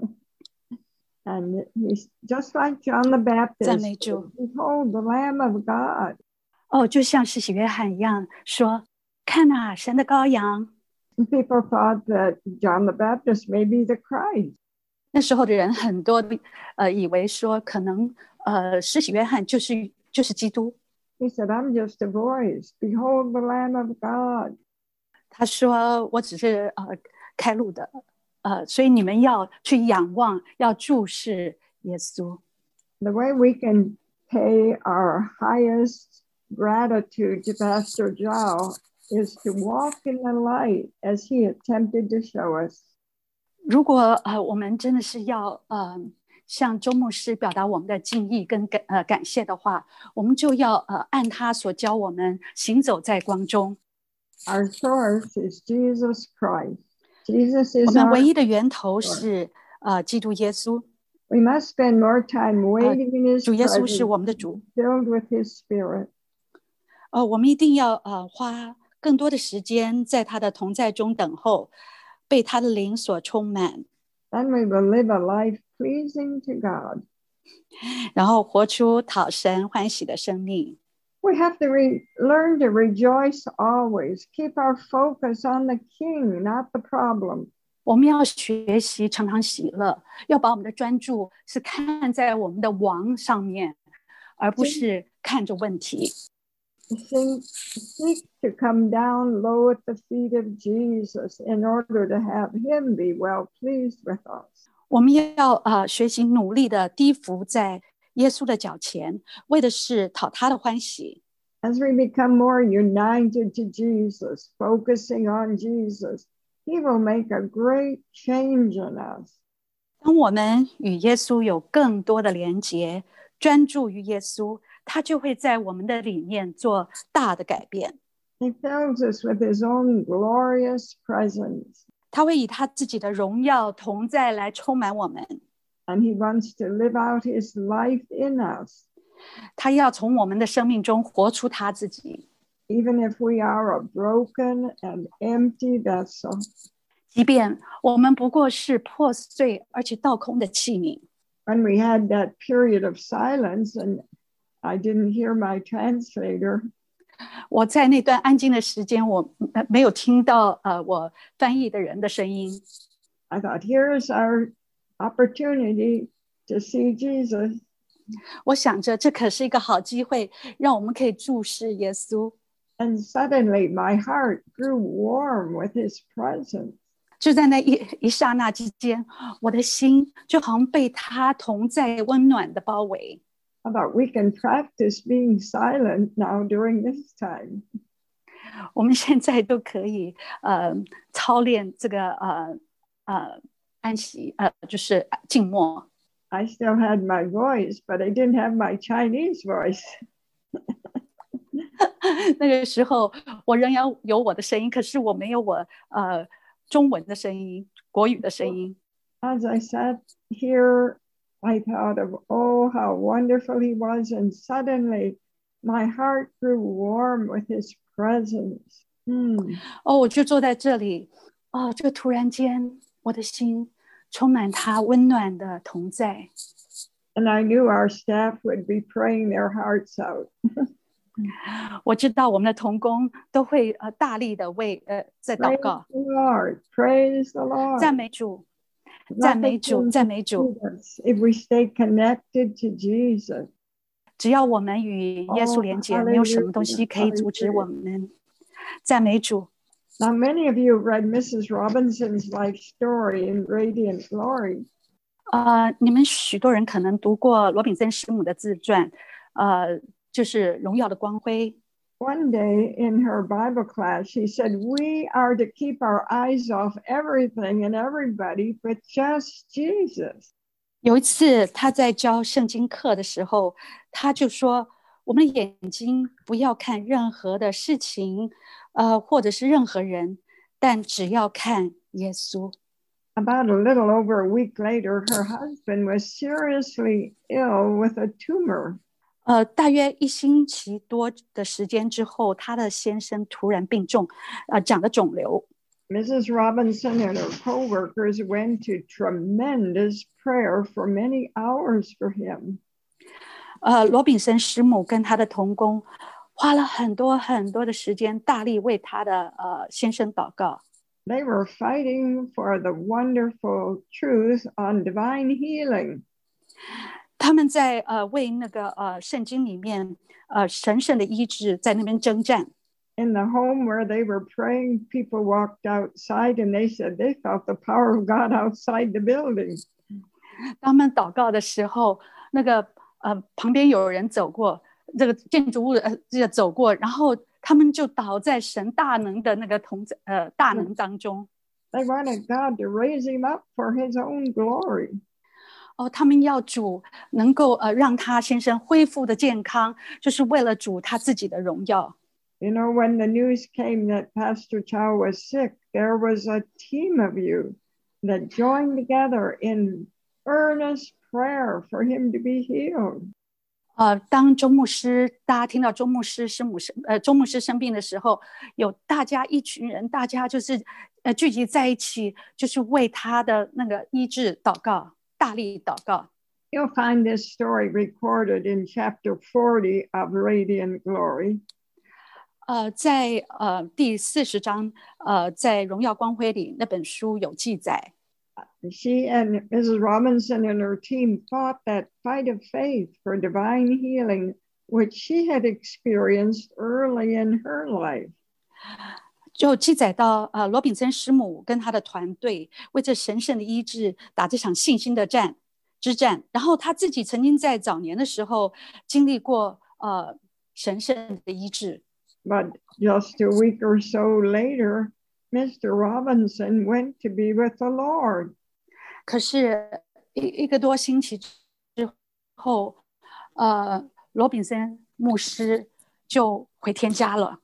And he's just like John the Baptist. 赞美主。 Behold the Lamb of God. 就像施洗约翰一样说，看啊，神的羔羊。 People thought that John the Baptist may be the Christ. 那时候的人很多以为说可能施洗约翰就是基督。 He said, I'm just a voice. Behold the Lamb of God. 他说我只是开路的，所以你们要去仰望，要注视耶稣。 The way we can pay our highest gratitude to Pastor Zhao is to walk in the light as he attempted to show us. 如果我们真的是要向周牧师表达我们的敬意跟感谢的话，我们就要按他所教我们行走在光中。 Our source is Jesus Christ. Jesus is 我们唯一的源头是基督耶稣。 We must spend more time waiting in His 主耶稣 presence, 是我们的主。 filled with His Spirit. 我们一定要花更多的时间在他的同在中等候，被他的灵所充满。 Then we will live a life pleasing to God. 然后活出讨神欢喜的生命。 We have to learn to rejoice always. Keep our focus on the King, not the problem. 我们要学习常常喜乐，要把我们的专注是看在我们的王上面，而不是看着问题。 Seek to come down low at the feet of Jesus in order to have Him be well pleased with us. 我们要学习努力的低伏在耶稣的脚前，为的是讨他的欢喜。 As we become more united to Jesus, focusing on Jesus, He will make a great change in us. 当我们与耶稣有更多的连结，专注于耶稣，他就会在我们的里面做大的改变。 He fills us with His own glorious presence. 他会以他自己的荣耀同在来充满我们。 And He wants to live out His life in us. 他要从我们的生命中活出他自己。 Even if we are a broken and empty vessel. 即便我们不过是破碎而且倒空的器皿。 When we had that period of silence and I didn't hear my translator. 我在那段安静的时间，我没有听到我翻译的人的声音。 I thought, here's our opportunity to see Jesus. 我想着这可是一个好机会，让我们可以注视耶稣。 And suddenly my heart grew warm with His presence. 就在那一刹那之间，我的心就好像被他同在温暖的包围。 I thought we can practice being silent now during this time. 我们现在都可以操练这个安息就是静默。 I still had my voice, but I didn't have my Chinese voice. 那个时候我仍然有我的声音，可是我没有我中文的声音，国语的声音。 As I sat here, I thought of, oh, how wonderful He was, and suddenly my heart grew warm with His presence. 我就坐在这里，就突然间我的心充满他温暖的同在。 And I knew our staff would be praying their hearts out. 我知道我们的同工都会大力的在祷告。 Praise the Lord. 赞美主，赞美主，赞美主。 If we stay connected to Jesus. 只要我们与耶稣连结，没有什么东西可以阻止我们。赞美主。 Now, many of you have read Mrs. Robinson's life story in Radiant Glory. 你们许多人可能读过罗炳森师母的自传，就是荣耀的光辉。 One day in her Bible class, she said, we are to keep our eyes off everything and everybody but just Jesus. 有一次他在教圣经课的时候，他就说我们的眼睛不要看任何的事情，或者是任何人，但只要看耶稣。 About a little over a week later, her husband was seriously ill with a tumor. 大约1星期多的时间之后，他的先生突然病重，长了肿瘤。 Mrs. Robinson and her co-workers went to tremendous prayer for many hours for him. 罗炳森师母跟他的同工花了很多很多的时间，大力为他的先生祷告。 They were fighting for the wonderful truth on divine healing. 他们在为那个圣经里面神圣的医治在那边征战。 In the home where they were praying, people walked outside and they said they felt the power of God outside the building. 当他们祷告的时候，那个旁边有人走过，这个建筑物走过，然后他们就倒在神大能的那个大能当中。 They wanted God to raise him up for his own glory. 他们要主能够让他先生恢复的健康，就是为了主他自己的荣耀。 You know, when the news came that Pastor Chow was sick, there was a team of you that joined together in earnest prayer for him to be healed. 当周牧师，大家听到周牧师生病的时候，有大家一群人，大家就是聚集在一起，就是为他的那个医治祷告，大力祷告。 You'll find this story recorded in chapter 40 of Radiant Glory. 在第40章，在荣耀光辉里那本书有记载。 She and Mrs. Robinson and her team fought that fight of faith for divine healing, which she had experienced early in her life. 就记载到罗炳森师母跟他的团队为这神圣的医治打这场信心的之战，然后他自己曾经在早年的时候经历过神圣的医治。 But just a week or so later, Mr. Robinson went to be with the Lord. 可是一个多星期之后，罗炳森牧师就回天家了。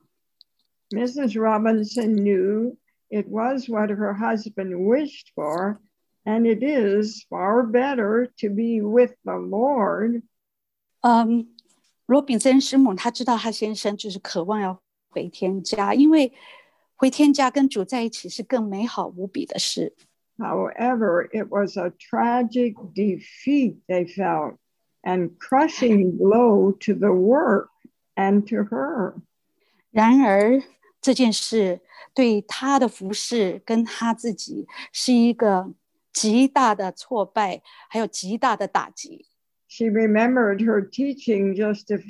Mrs. Robinson knew it was what her husband wished for, and it is far better to be with the Lord. 罗炳森师母她知道她先生就是渴望要回天家，因为回天家跟主在一起是更美好无比的事。 However, it was a tragic defeat they felt and crushing blow to the work and to her. 然而这件事对他的服事跟他自己是一个极大的挫败，还有极大的打击。 She remembered her teaching just a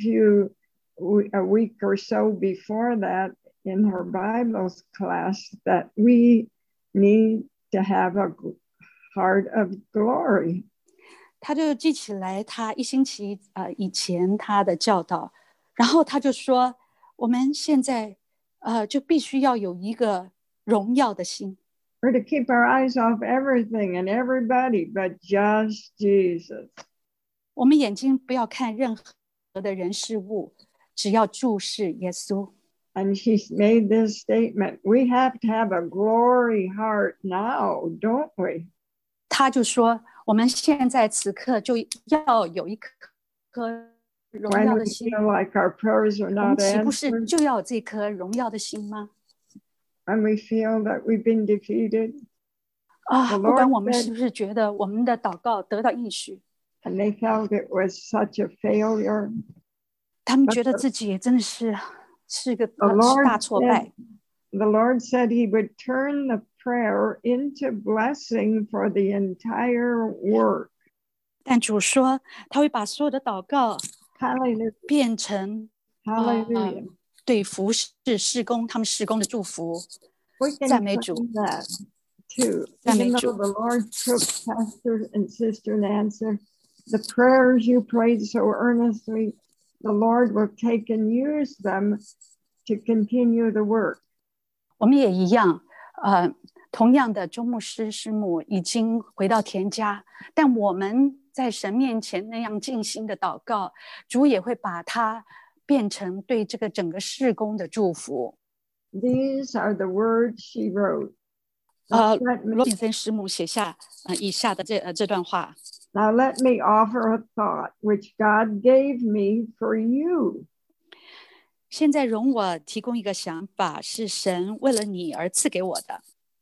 week or so before that in her Bible class that we need to have a heart of glory. 他就记起来他1星期以前他的教导，然后他就说我们现在就必须要有一个荣耀的心。 We're to keep our eyes off everything and everybody but just Jesus. 我们眼睛不要看任何的人事物，只要注视耶稣。 And she's made this statement, we have to have a glory heart now, don't we? 他就说我们现在此刻就要有一颗荣耀的心。 When we feel like our prayers are 我们 not 岂不是 answered, 就要有这颗荣耀的心吗？ when we feel that we've been defeated, 不管我们是不是觉得我们的祷告得到应许， and they felt it was such a failure. 他们觉得自己真的是个 The Lord 大挫败。 The Lord said he would turn the prayer into blessing for the entire work. 但主说他会把所有的祷告 Hallelujah. 变成 Hallelujah. 对服事事工他们事工的祝福。 We can 赞美主。 claim that too. 赞美 Even 主。 though the Lord took Pastor and Sister Nancy, the prayers you prayed so earnestly, the Lord will take and use them to continue the work. 我们也一样，同样的，周牧师师母已经回到田家，但我们在神面前那样尽心的祷告，主也会把它变成对这个整个事工的祝福。 These are the words she wrote. 罗炳森师母写下以下的这段话。 Now let me offer a thought which God gave me for you. 现在容我提供一个想法，是神为了你而赐给我的。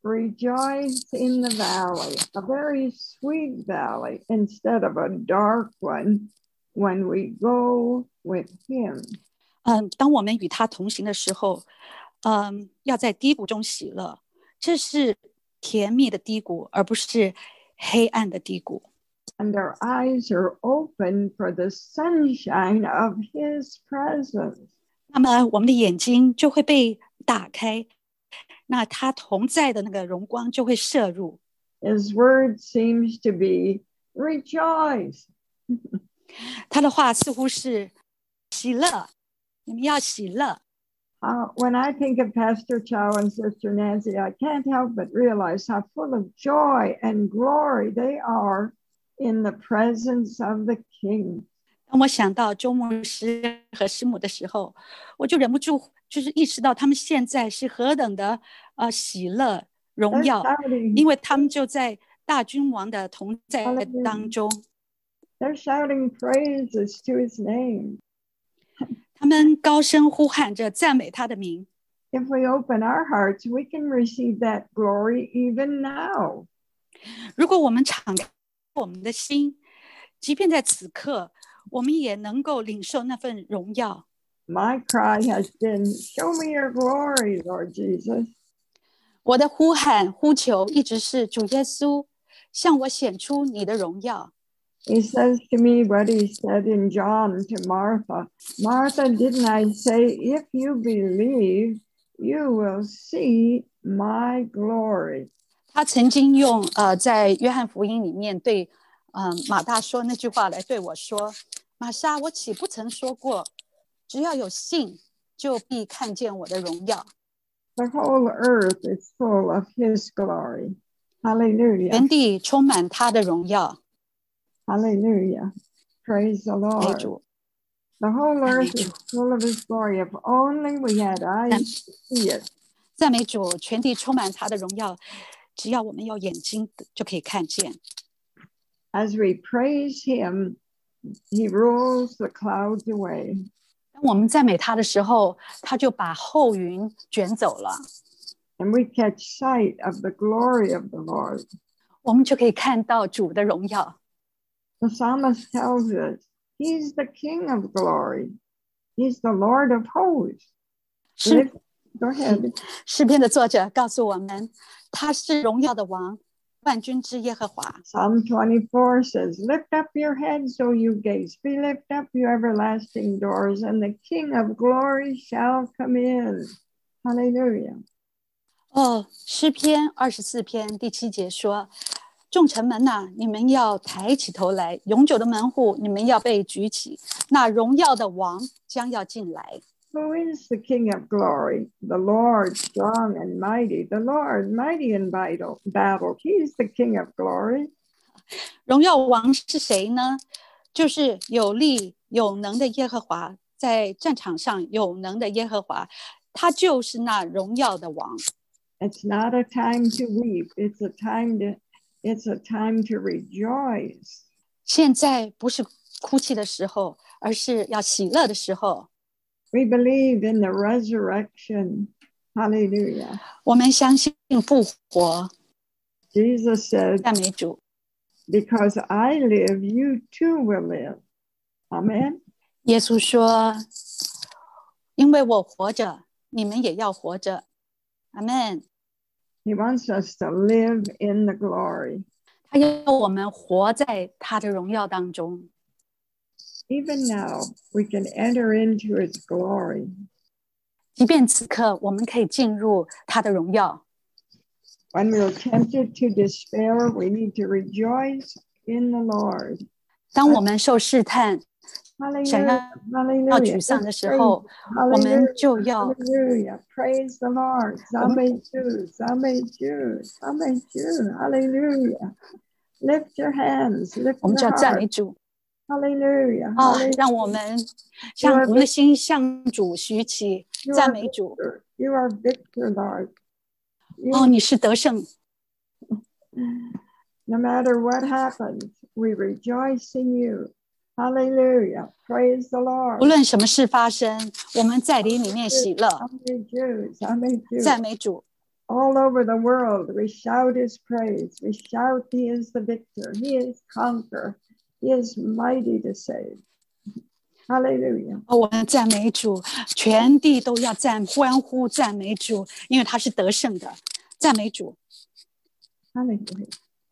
Rejoice in the valley, a very sweet valley, instead of a dark one when we go with him. 当我们与他同行的时候，要在低谷中喜乐，这是甜蜜的低谷，而不是黑暗的低谷。 And our eyes are open for the sunshine of his presence. 那么我们的眼睛就会被打开，那他同在的那个荣光就会射入。 His word seems to be rejoice. 他的话似乎是喜乐，你们要喜乐。 When I think of Pastor Chow and Sister Nancy, I can't help but realize how full of joy and glory they are in the presence of the King. 当我想到周牧师和师母的时候，我就忍不住就是意识到他们现在是何等的喜乐荣耀，因为他们就在大君王的同在当中。 They're shouting praises to his name. 他们高声呼喊着赞美他的名。 If we open our hearts, we can receive that glory even now. 如果我们敞开我们的心，即便在此刻，我们也能够领受那份荣耀。 My cry has been, show me your glory, Lord Jesus. 我的呼喊呼求一直是主耶稣，向我显出你的荣耀。 He says to me what he said in John to Martha. Martha, didn't I say, if you believe, you will see my glory? 他曾经用在约翰福音里面对马大说那句话来对我说，玛莎，我岂不曾说过，只要有信，就必看见我的荣耀。 The whole earth is full of his glory. Hallelujah. 全地充满他的荣耀。 Hallelujah. Praise the Lord. The whole earth is full of his glory. If only we had eyes to see it. 赞美主，全地充满他的荣耀，只要我们有眼睛就可以看见。 As we praise him, he rolls the clouds away. 当我们赞美他的时候，他就把后云卷走了。 And we catch sight of the glory of the Lord. 我们就可以看到主的荣耀。 The psalmist tells us, he's the King of glory. He's the Lord of hosts. Go ahead. 诗篇的作者告诉我们，他是荣耀的王，万军之耶和华。 Psalm 24 says, lift up your heads, O you gates. Be lift up, you everlasting doors, and the King of glory shall come in. Hallelujah. 诗篇24篇第7节说，众城门哪，你们要抬起头来，永久的门户，你们要被举起，那荣耀的王将要进来。 Who is the King of glory? The Lord strong and mighty. The Lord mighty in battle. He is the King of glory. 荣耀王是谁呢？就是有力有能的耶和华，在战场上有能的耶和华，他就是那荣耀的王。 It's not a time to weep. It's a time to rejoice. 现在不是哭泣的时候，而是要喜乐的时候。 We believe in the resurrection. Hallelujah. 我们相信复活。 Jesus said, 赞美主。 Because I live, you too will live. Amen. 耶稣说，因为我活着，你们也要活着。Amen. He wants us to live in the glory. 他要我们活在他的荣耀当中。 Even now, we can enter into his glory. 即便此刻，我们可以进入他的荣耀。 When we're tempted to despair, we need to rejoice in the Lord. 当我们受试探想要 Hallelujah. 沮丧的时候，我们就要 Hallelujah. Praise the Lord. 赞美主，赞美主，赞美主。Hallelujah. Lift your hands. Lift 我们 your 就要赞美 heart. 主 Hallelujah. 啊！ Hallelujah. 让我们向我们的心向主举起， You 赞 are 美主。 victor. You are victor, Lord. 哦，你是得胜。 No matter what happens, we rejoice in you. Hallelujah. Praise the 无 Lord. 论什么事发生，我们在你里面喜乐， 赞美主。 All over the world, we shout his praise. We shout, he is the victor. He is conqueror. He is mighty to save. Hallelujah. 我们赞美主，全地都要欢呼赞美主，因为他是得胜的。赞美主。 Hallelujah.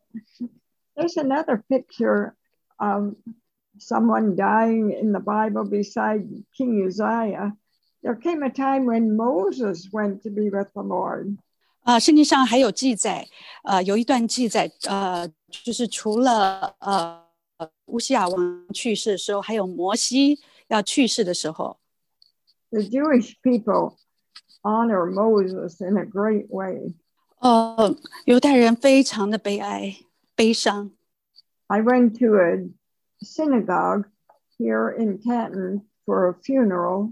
There's another picture of someone dying in the Bible beside King Uzziah. There came a time when Moses went to be with the Lord. 圣经上还有记载，有一段记载，就是除了乌西亚王去世的时候，还有摩西要去世的时候， The Jewish people honor Moses in a great way. 犹太人非常的悲哀、悲伤。 I went to a synagogue here in Canton for a funeral,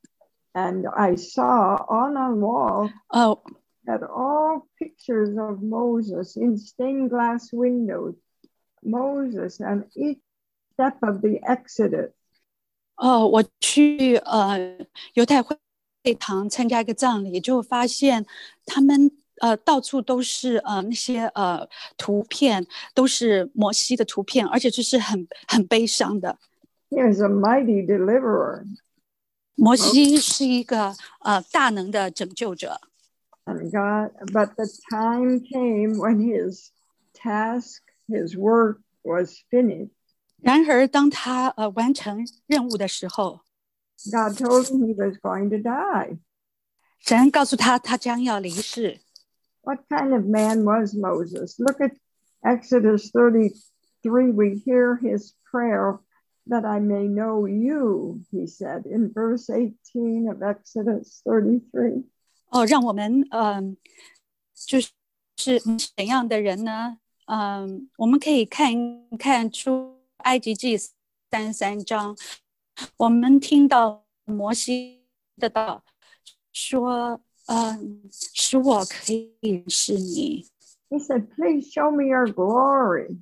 and I saw on a wall that all pictures of Moses in stained glass windows, Moses and each step of the Exodus. 我去犹太会堂参加一个葬礼，就发现他们到处都是那些图片，都是摩西的图片，而且就是很悲伤的。 He was a mighty deliverer. 摩西是一个大能的拯救者。 And but the time came when his task, his work was finished. 然而，当他完成任务的时候， God told him he was going to die. 神告诉他，他将要离世。 What kind of man was Moses? Look at Exodus 33. We hear his prayer that I may know you, he said in verse 18 of Exodus 33. 让我们就是怎样的人呢？我们可以看出埃及记33章，我们听到摩西的道说，使我可以认识你。 He said, please show me your glory.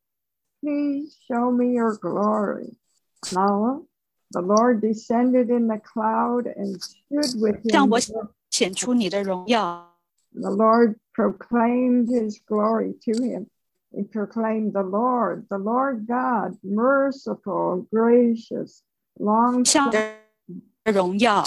Please show me your glory. Now the Lord descended in the cloud and stood with him. 让我显出你的荣耀。 The Lord proclaimed his glory to him. He proclaimed the Lord God, merciful, gracious, long-suffering, 荣耀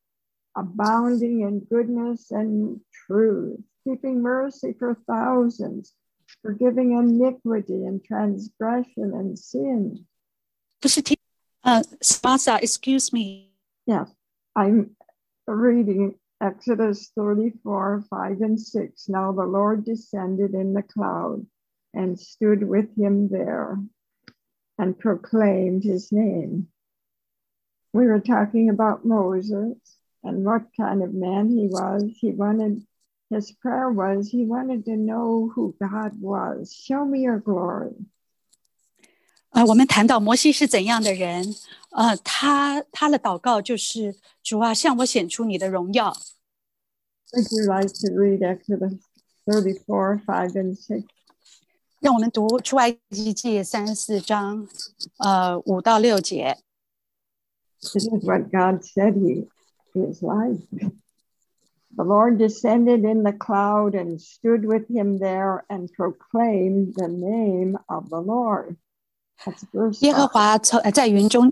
abounding in goodness and truth, keeping mercy for thousands, forgiving iniquity and transgression and sin. 不是听Spasa, excuse me. Yes, I'm reading Exodus 34, 5 and 6. Now the Lord descended in the cloud and stood with him there and proclaimed his name. We were talking about Moses and what kind of man he was. His prayer was, he wanted to know who God was. Show me your glory. 我们谈到摩西是怎样的人，他的祷告就是主啊，向我显出你的荣耀。 Would you like to read Exodus 34, 5 and 6? 让我们读出埃及记34章5到6节。 This is what God said he is like. The Lord descended in the cloud and stood with him there and proclaimed the name of the Lord. That's verse 耶和 5. 华在云中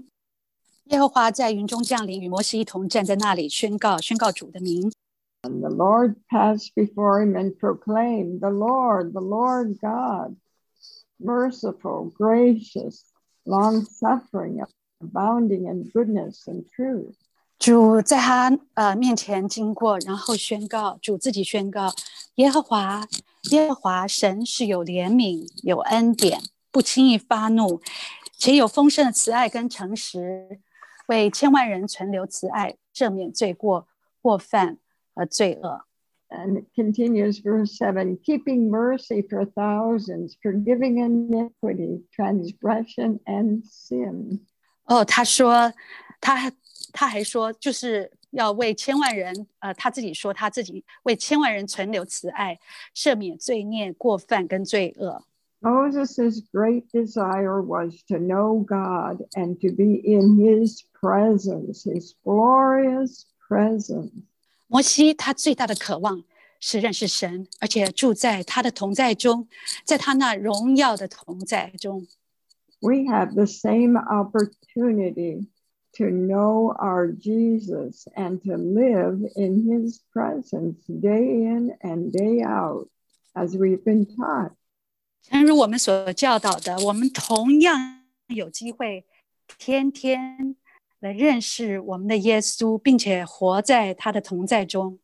降临，与摩西一同站在那里，宣告主的名。 And the Lord passed before him and proclaimed, the Lord God, merciful, gracious, long-suffering, abounding in goodness and truth. 主在他面前经过，然后宣告，主自己宣告，耶和华神是有怜悯、有恩典，不轻易发怒， 且有丰盛的慈爱跟诚实，为千万人存留慈爱，赦免罪过、过犯和罪恶。 And it continues, verse 7, keeping mercy for thousands, forgiving iniquity, transgression, and sin. 他还说，就是要为千万人，他自己说他自己为千万人存留慈爱，赦免罪孽、过犯跟罪恶。 Moses' great desire was to know God and to be in his presence, his glorious presence. 摩西他最大的渴望是认识神，而且住在他的同在中，在他那荣耀的同在中。 We have the same opportunity to know our Jesus and to live in his presence day in and day out, as we've been taught. 正如我们所教导的，我们同样有机会天天来认识我们的耶稣，并且活在他的同在中。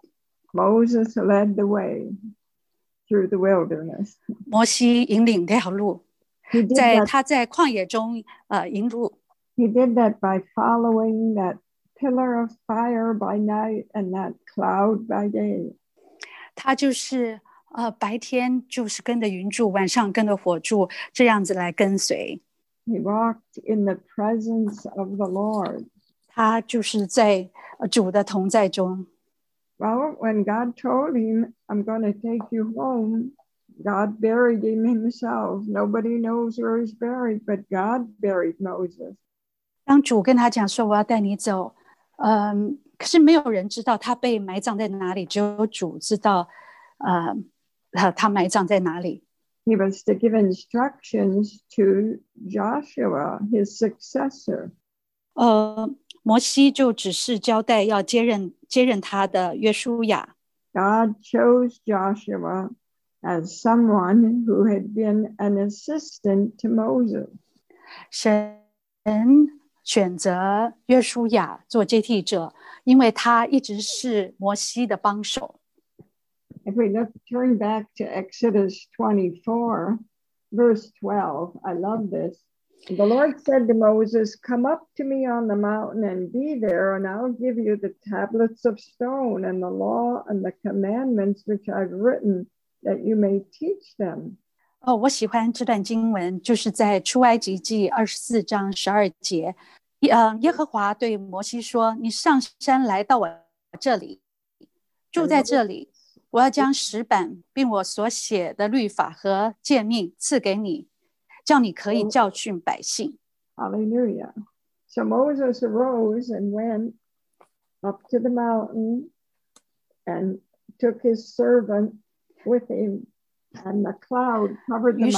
Moses led the way through the wilderness. 摩西引领这条路，他在旷野中引路。 He did that by following that pillar of fire by night and that cloud by day. 他就是白天就是跟着云柱，晚上跟着火柱，这样子来跟随。 He walked in the presence of the Lord. 他就是在主的同在中。 Well, when God told him, I'm going to take you home, God buried him himself. Nobody knows where he's buried, but God buried Moses. 当主跟他讲说我要带你走，可是没有人知道他被埋葬在哪里，只有主知道他埋葬在哪里。 He was to give instructions to Joshua, his successor. 摩西就只是交代要接任他的约书亚。 God chose Joshua as someone who had been an assistant to Moses. 神选择约书亚做接替者，因为他一直是摩西的帮手。 If we turn back to Exodus 24, verse 12, I love this. The Lord said to Moses, come up to me on the mountain and be there, and I'll give you the tablets of stone and the law and the commandments which I've written, that you may teach them. 我喜欢这段经文，就是在出埃及记24章12节，耶和华对摩西说：“你上山来到我这里，住在这里，我要将石板并我所写的律法和诫命赐给你，叫你可以教训百姓。” Hallelujah. So Moses arose and went up to the mountain and took his servant with him, and the cloud covered the mountain.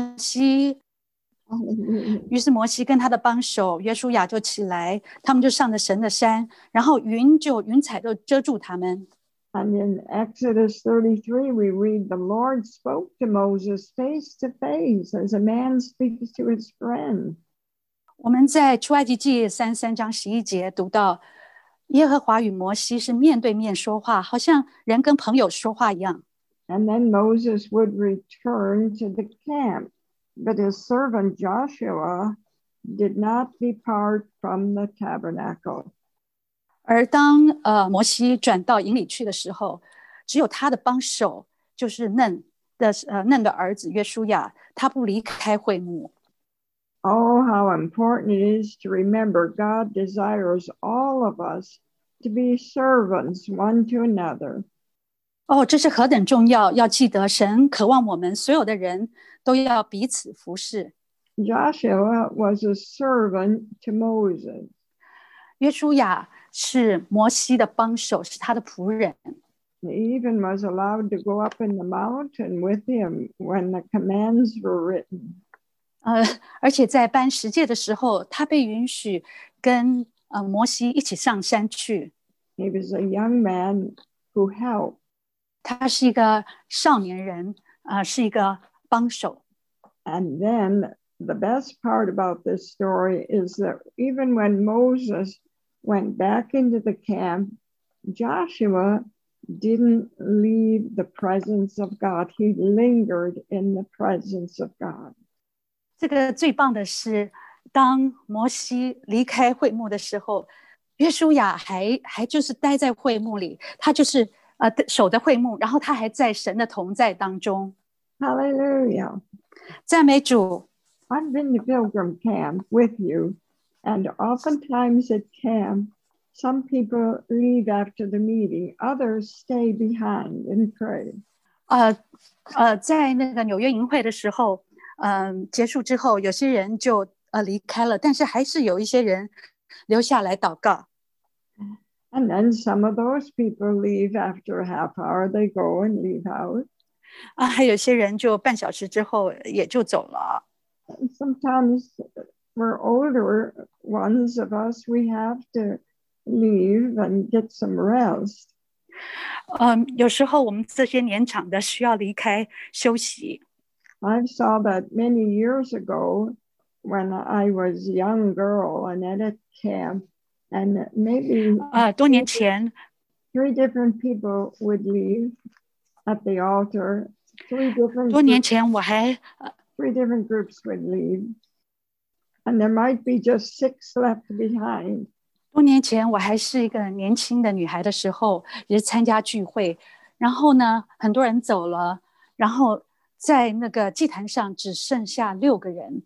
于是摩西跟他的帮手约书亚就起来，他们就上了神的山，然后云彩就遮住他们。 And in Exodus 33, we read, the Lord spoke to Moses face to face as a man speaks to his friend. 我们在出埃及记33章11节读到，耶和华与摩西是面对面说话，好像人跟朋友说话一样。 And then Moses would return to the camp, but his servant Joshua did not depart from the tabernacle. 而当摩西转到营里去的时候，只有他的帮手，就是嫩的儿子约书亚，他不离开会幕。 Oh, how important it is to remember God desires all of us to be servants one to another. 这是何等重要！要记得，神渴望我们所有的人都要彼此服侍。 Joshua was a servant to Moses. 约书亚是摩西的帮手，是他的仆人。 He even was allowed to go up in the mountain with him when the commands were written. 而且在颁十诫的时候，他被允许跟摩西一起上山去。 He was a young man who helped. 他是一个少年人，是一个帮手。 And then the best part about this story is that even when Moses went back into the camp, Joshua didn't leave the presence of God. He lingered in the presence of God. 这个最棒的是，当摩西离开会幕的时候，约书亚还就是待在会幕里，他就是守着会幕，然后他还在神的同在当中。 Hallelujah. 赞美主。 I've been to Pilgrim Camp with you, and oftentimes at camp, some people leave after the meeting, others stay behind and pray. 在那个纽约营会的时候，结束之后，有些人就离开了，但是还是有一些人留下来祷告。 And then some of those people leave after a half hour, they go and leave out. 还有些人就半小时之后也就走了。 And sometimes we're older ones of us, we have to leave and get some rest. 有时候我们这些年长的需要离开休息。 I saw that many years ago when I was a young girl and at a camp, and maybe 多年前 three different people would leave at the altar. Three different 多年前我还 three different groups would leave, and there might be just 6 left behind. 多年前我还是一个年轻的女孩的时候，也是参加聚会，然后呢，很多人走了，然后在那个祭坛上只剩下6个人。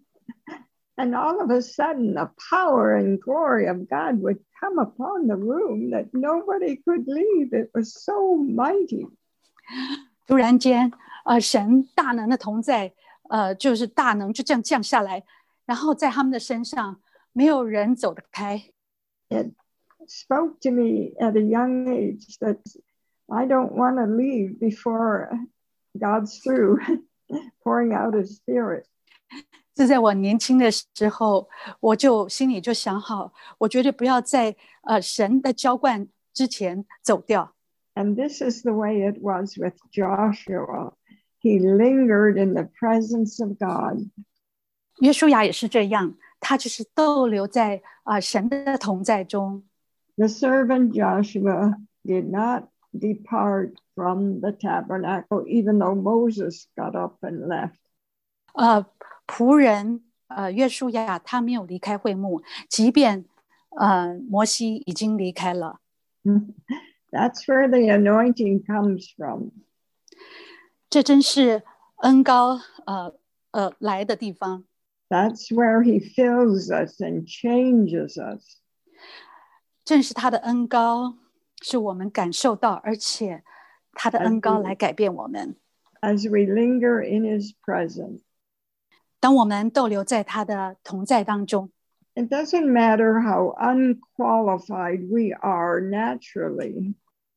And all of a sudden, the power and glory of God would come upon the room that nobody could leave. It was so mighty. 突然间，神大能的同在，就是大能就这样降下来，然后在他们的身上，没有人走得开。 It spoke to me at a young age that I don't want to leave before God's through pouring out His Spirit. 这在我年轻的时候，我就心里就想好，我绝对不要在神的浇灌之前走掉。 And this is the way it was with Joshua. He lingered in the presence of God. 约书亚也是这样，他就是逗留在神的同在中。 The servant Joshua did not depart from the tabernacle, even though Moses got up and left. 仆人约书亚他没有离开会幕，即便摩西已经离开了。 That's where the anointing comes from. 这真是恩膏来的地方。 That's where He fills us and changes us. 正是他的恩膏是我们感受到，而且他的恩膏来改变我们。 As we linger in His presence. 当我们逗留在他的同在当中。 It doesn't matter how unqualified we are naturally.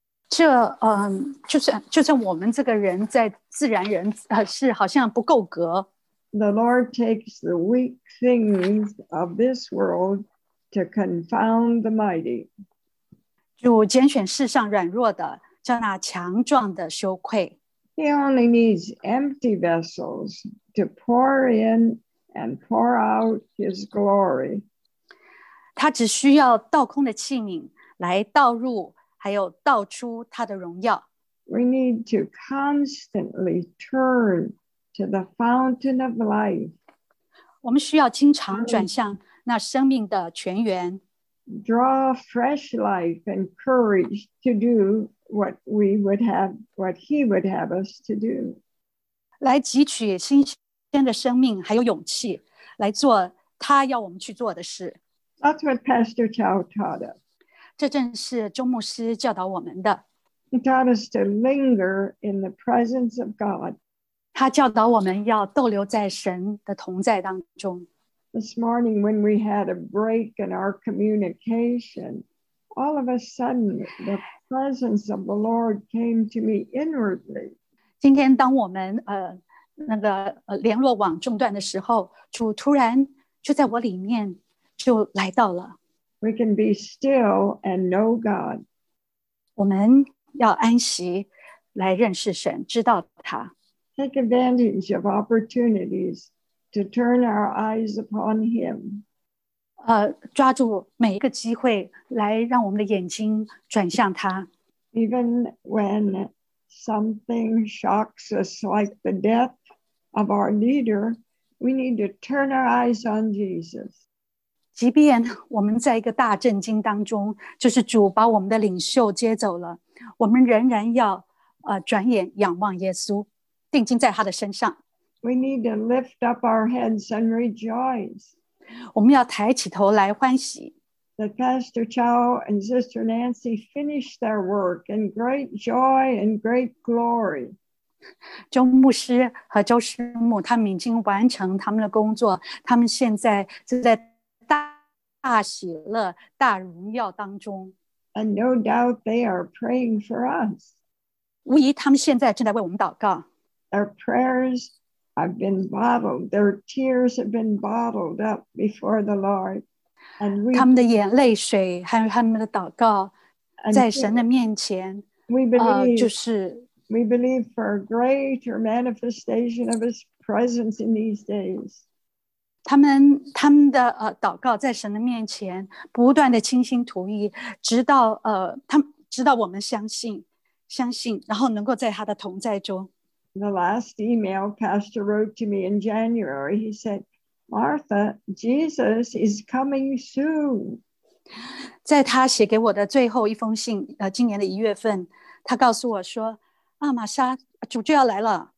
就算我们这个人在自然人是好像不够格。 The Lord takes the weak things of this world to confound the mighty. 主拣选世上软弱的，叫那强壮的羞愧。 He only needs empty vessels to pour in and pour out His glory. 他只需要倒空的器皿来倒入，还有倒出他的荣耀。 We need to constantly turn to the fountain of life. 我们需要经常转向那生命的泉源。 Draw fresh life and courage to do what He would have us to do. 来汲取新鲜的生命，还有勇气，来做他要我们去做的事。 That's what Pastor Chow taught us. 这正是钟牧师教导我们的。 He taught us to linger in the presence of God. 他教导我们要逗留在神的同在当中。 This morning when we had a break in our communication, all of a sudden the presence of the Lord came to me inwardly. 今天当我们联络网中断的时候，主突然就在我里面就来到了。 We can be still and know God. 我们要安息来认识神，知道他。 Take advantage of opportunities to turn our eyes upon Him. 抓住每一个机会来让我们的眼睛转向他。 Even when something shocks us like the death of our leader, we need to turn our eyes on Jesus. 即便我们在一个大震惊当中，就是主把我们的领袖接走了，我们仍然要转眼仰望耶稣，定睛在他的身上。 We need to lift up our heads and rejoice. 我们要抬起头来欢喜。 That Pastor Chow and Sister Nancy finished their work in great joy and great glory. 周牧师和周师母他们已经完成他们的工作，他们现在就在大喜乐、大荣耀当中。 And no doubt they are praying for us. 无疑他们现在正在为我们祷告。 Their prayers have been bottled. Their tears have been bottled up before the Lord. And 他们的眼泪水还有他们的祷告在神的面前 we believe, 就是 we believe for a greater manifestation of his presence in these days. 他们的祷告在神的面前不断的倾心吐意，直到我们相信，然后能够在他的同在中。 The last email Pastor wrote to me in January, he said, Martha, Jesus is coming soon. 在他写给我的最后一封信，今年的1月份，他告诉我说：“玛莎，主就要来了。”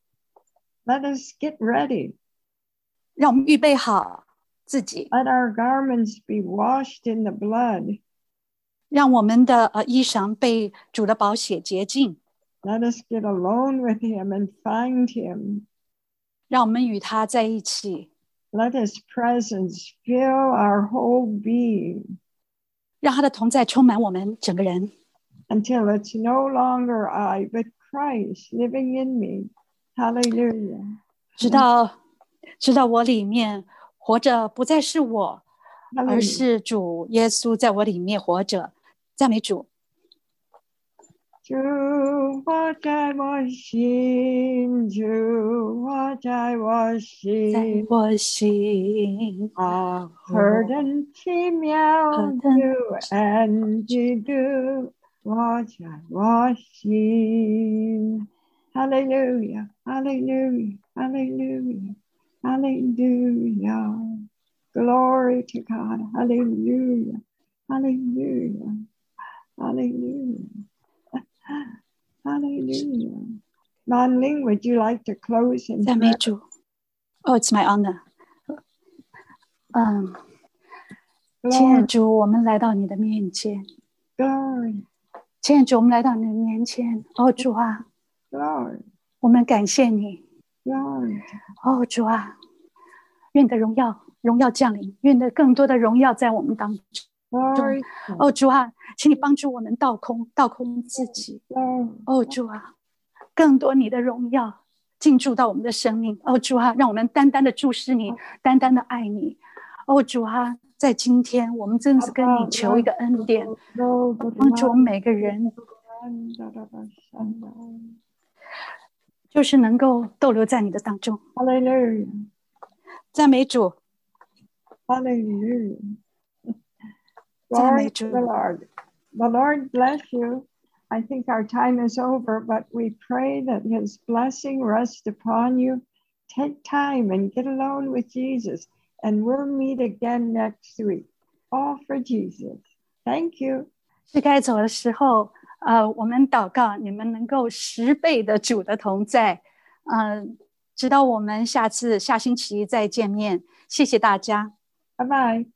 Let us get ready. 让我们预备好自己。 Let our garments be washed in the blood. 让我们的衣裳被主的宝血洁净。 Let us get alone with him and find him. 让我们与他在一起。 Let his presence fill our whole being. 让他的同在充满我们整个人。 Until it's no longer I, but Christ living in me. Hallelujah. 直到我里面活着不再是我，而是主耶稣在我里面活着。赞美主。 主，我在我心，主，我在我心， 在我心。 何等奇妙，主恩基督，我在我心。Hallelujah, hallelujah, hallelujah, hallelujah. Glory to God. Hallelujah, hallelujah, hallelujah. Hallelujah. Manling, would you like to close in prayer? 赞美主。Oh, it's my honor. 亲爱的主，我们来到你的面前。 Glory. 亲爱的主，我们来到你的面前。主啊， Glory. 我们感谢你。 Glory. 主啊，愿你的荣耀降临，愿你的更多的荣耀在我们当中。 Glory. 主啊，请你帮助我们倒空自己。主啊，更多你的荣耀进驻到我们的生命。主啊，让我们单单的注视你，单单的爱你。主啊，在今天我们真的是跟你求一个恩典，帮助我们每个人就是能够逗留在你的当中。 Hallelujah. 赞美主。 Hallelujah. 赞美主。 Glory to the Lord. The Lord bless you. I think our time is over, but we pray that his blessing rest upon you. Take time and get alone with Jesus, and we'll meet again next week. All for Jesus. Thank you. 是该走的时候，我们祷告你们能够10倍的主的同在，直到我们下星期再见面。谢谢大家。 Bye-bye.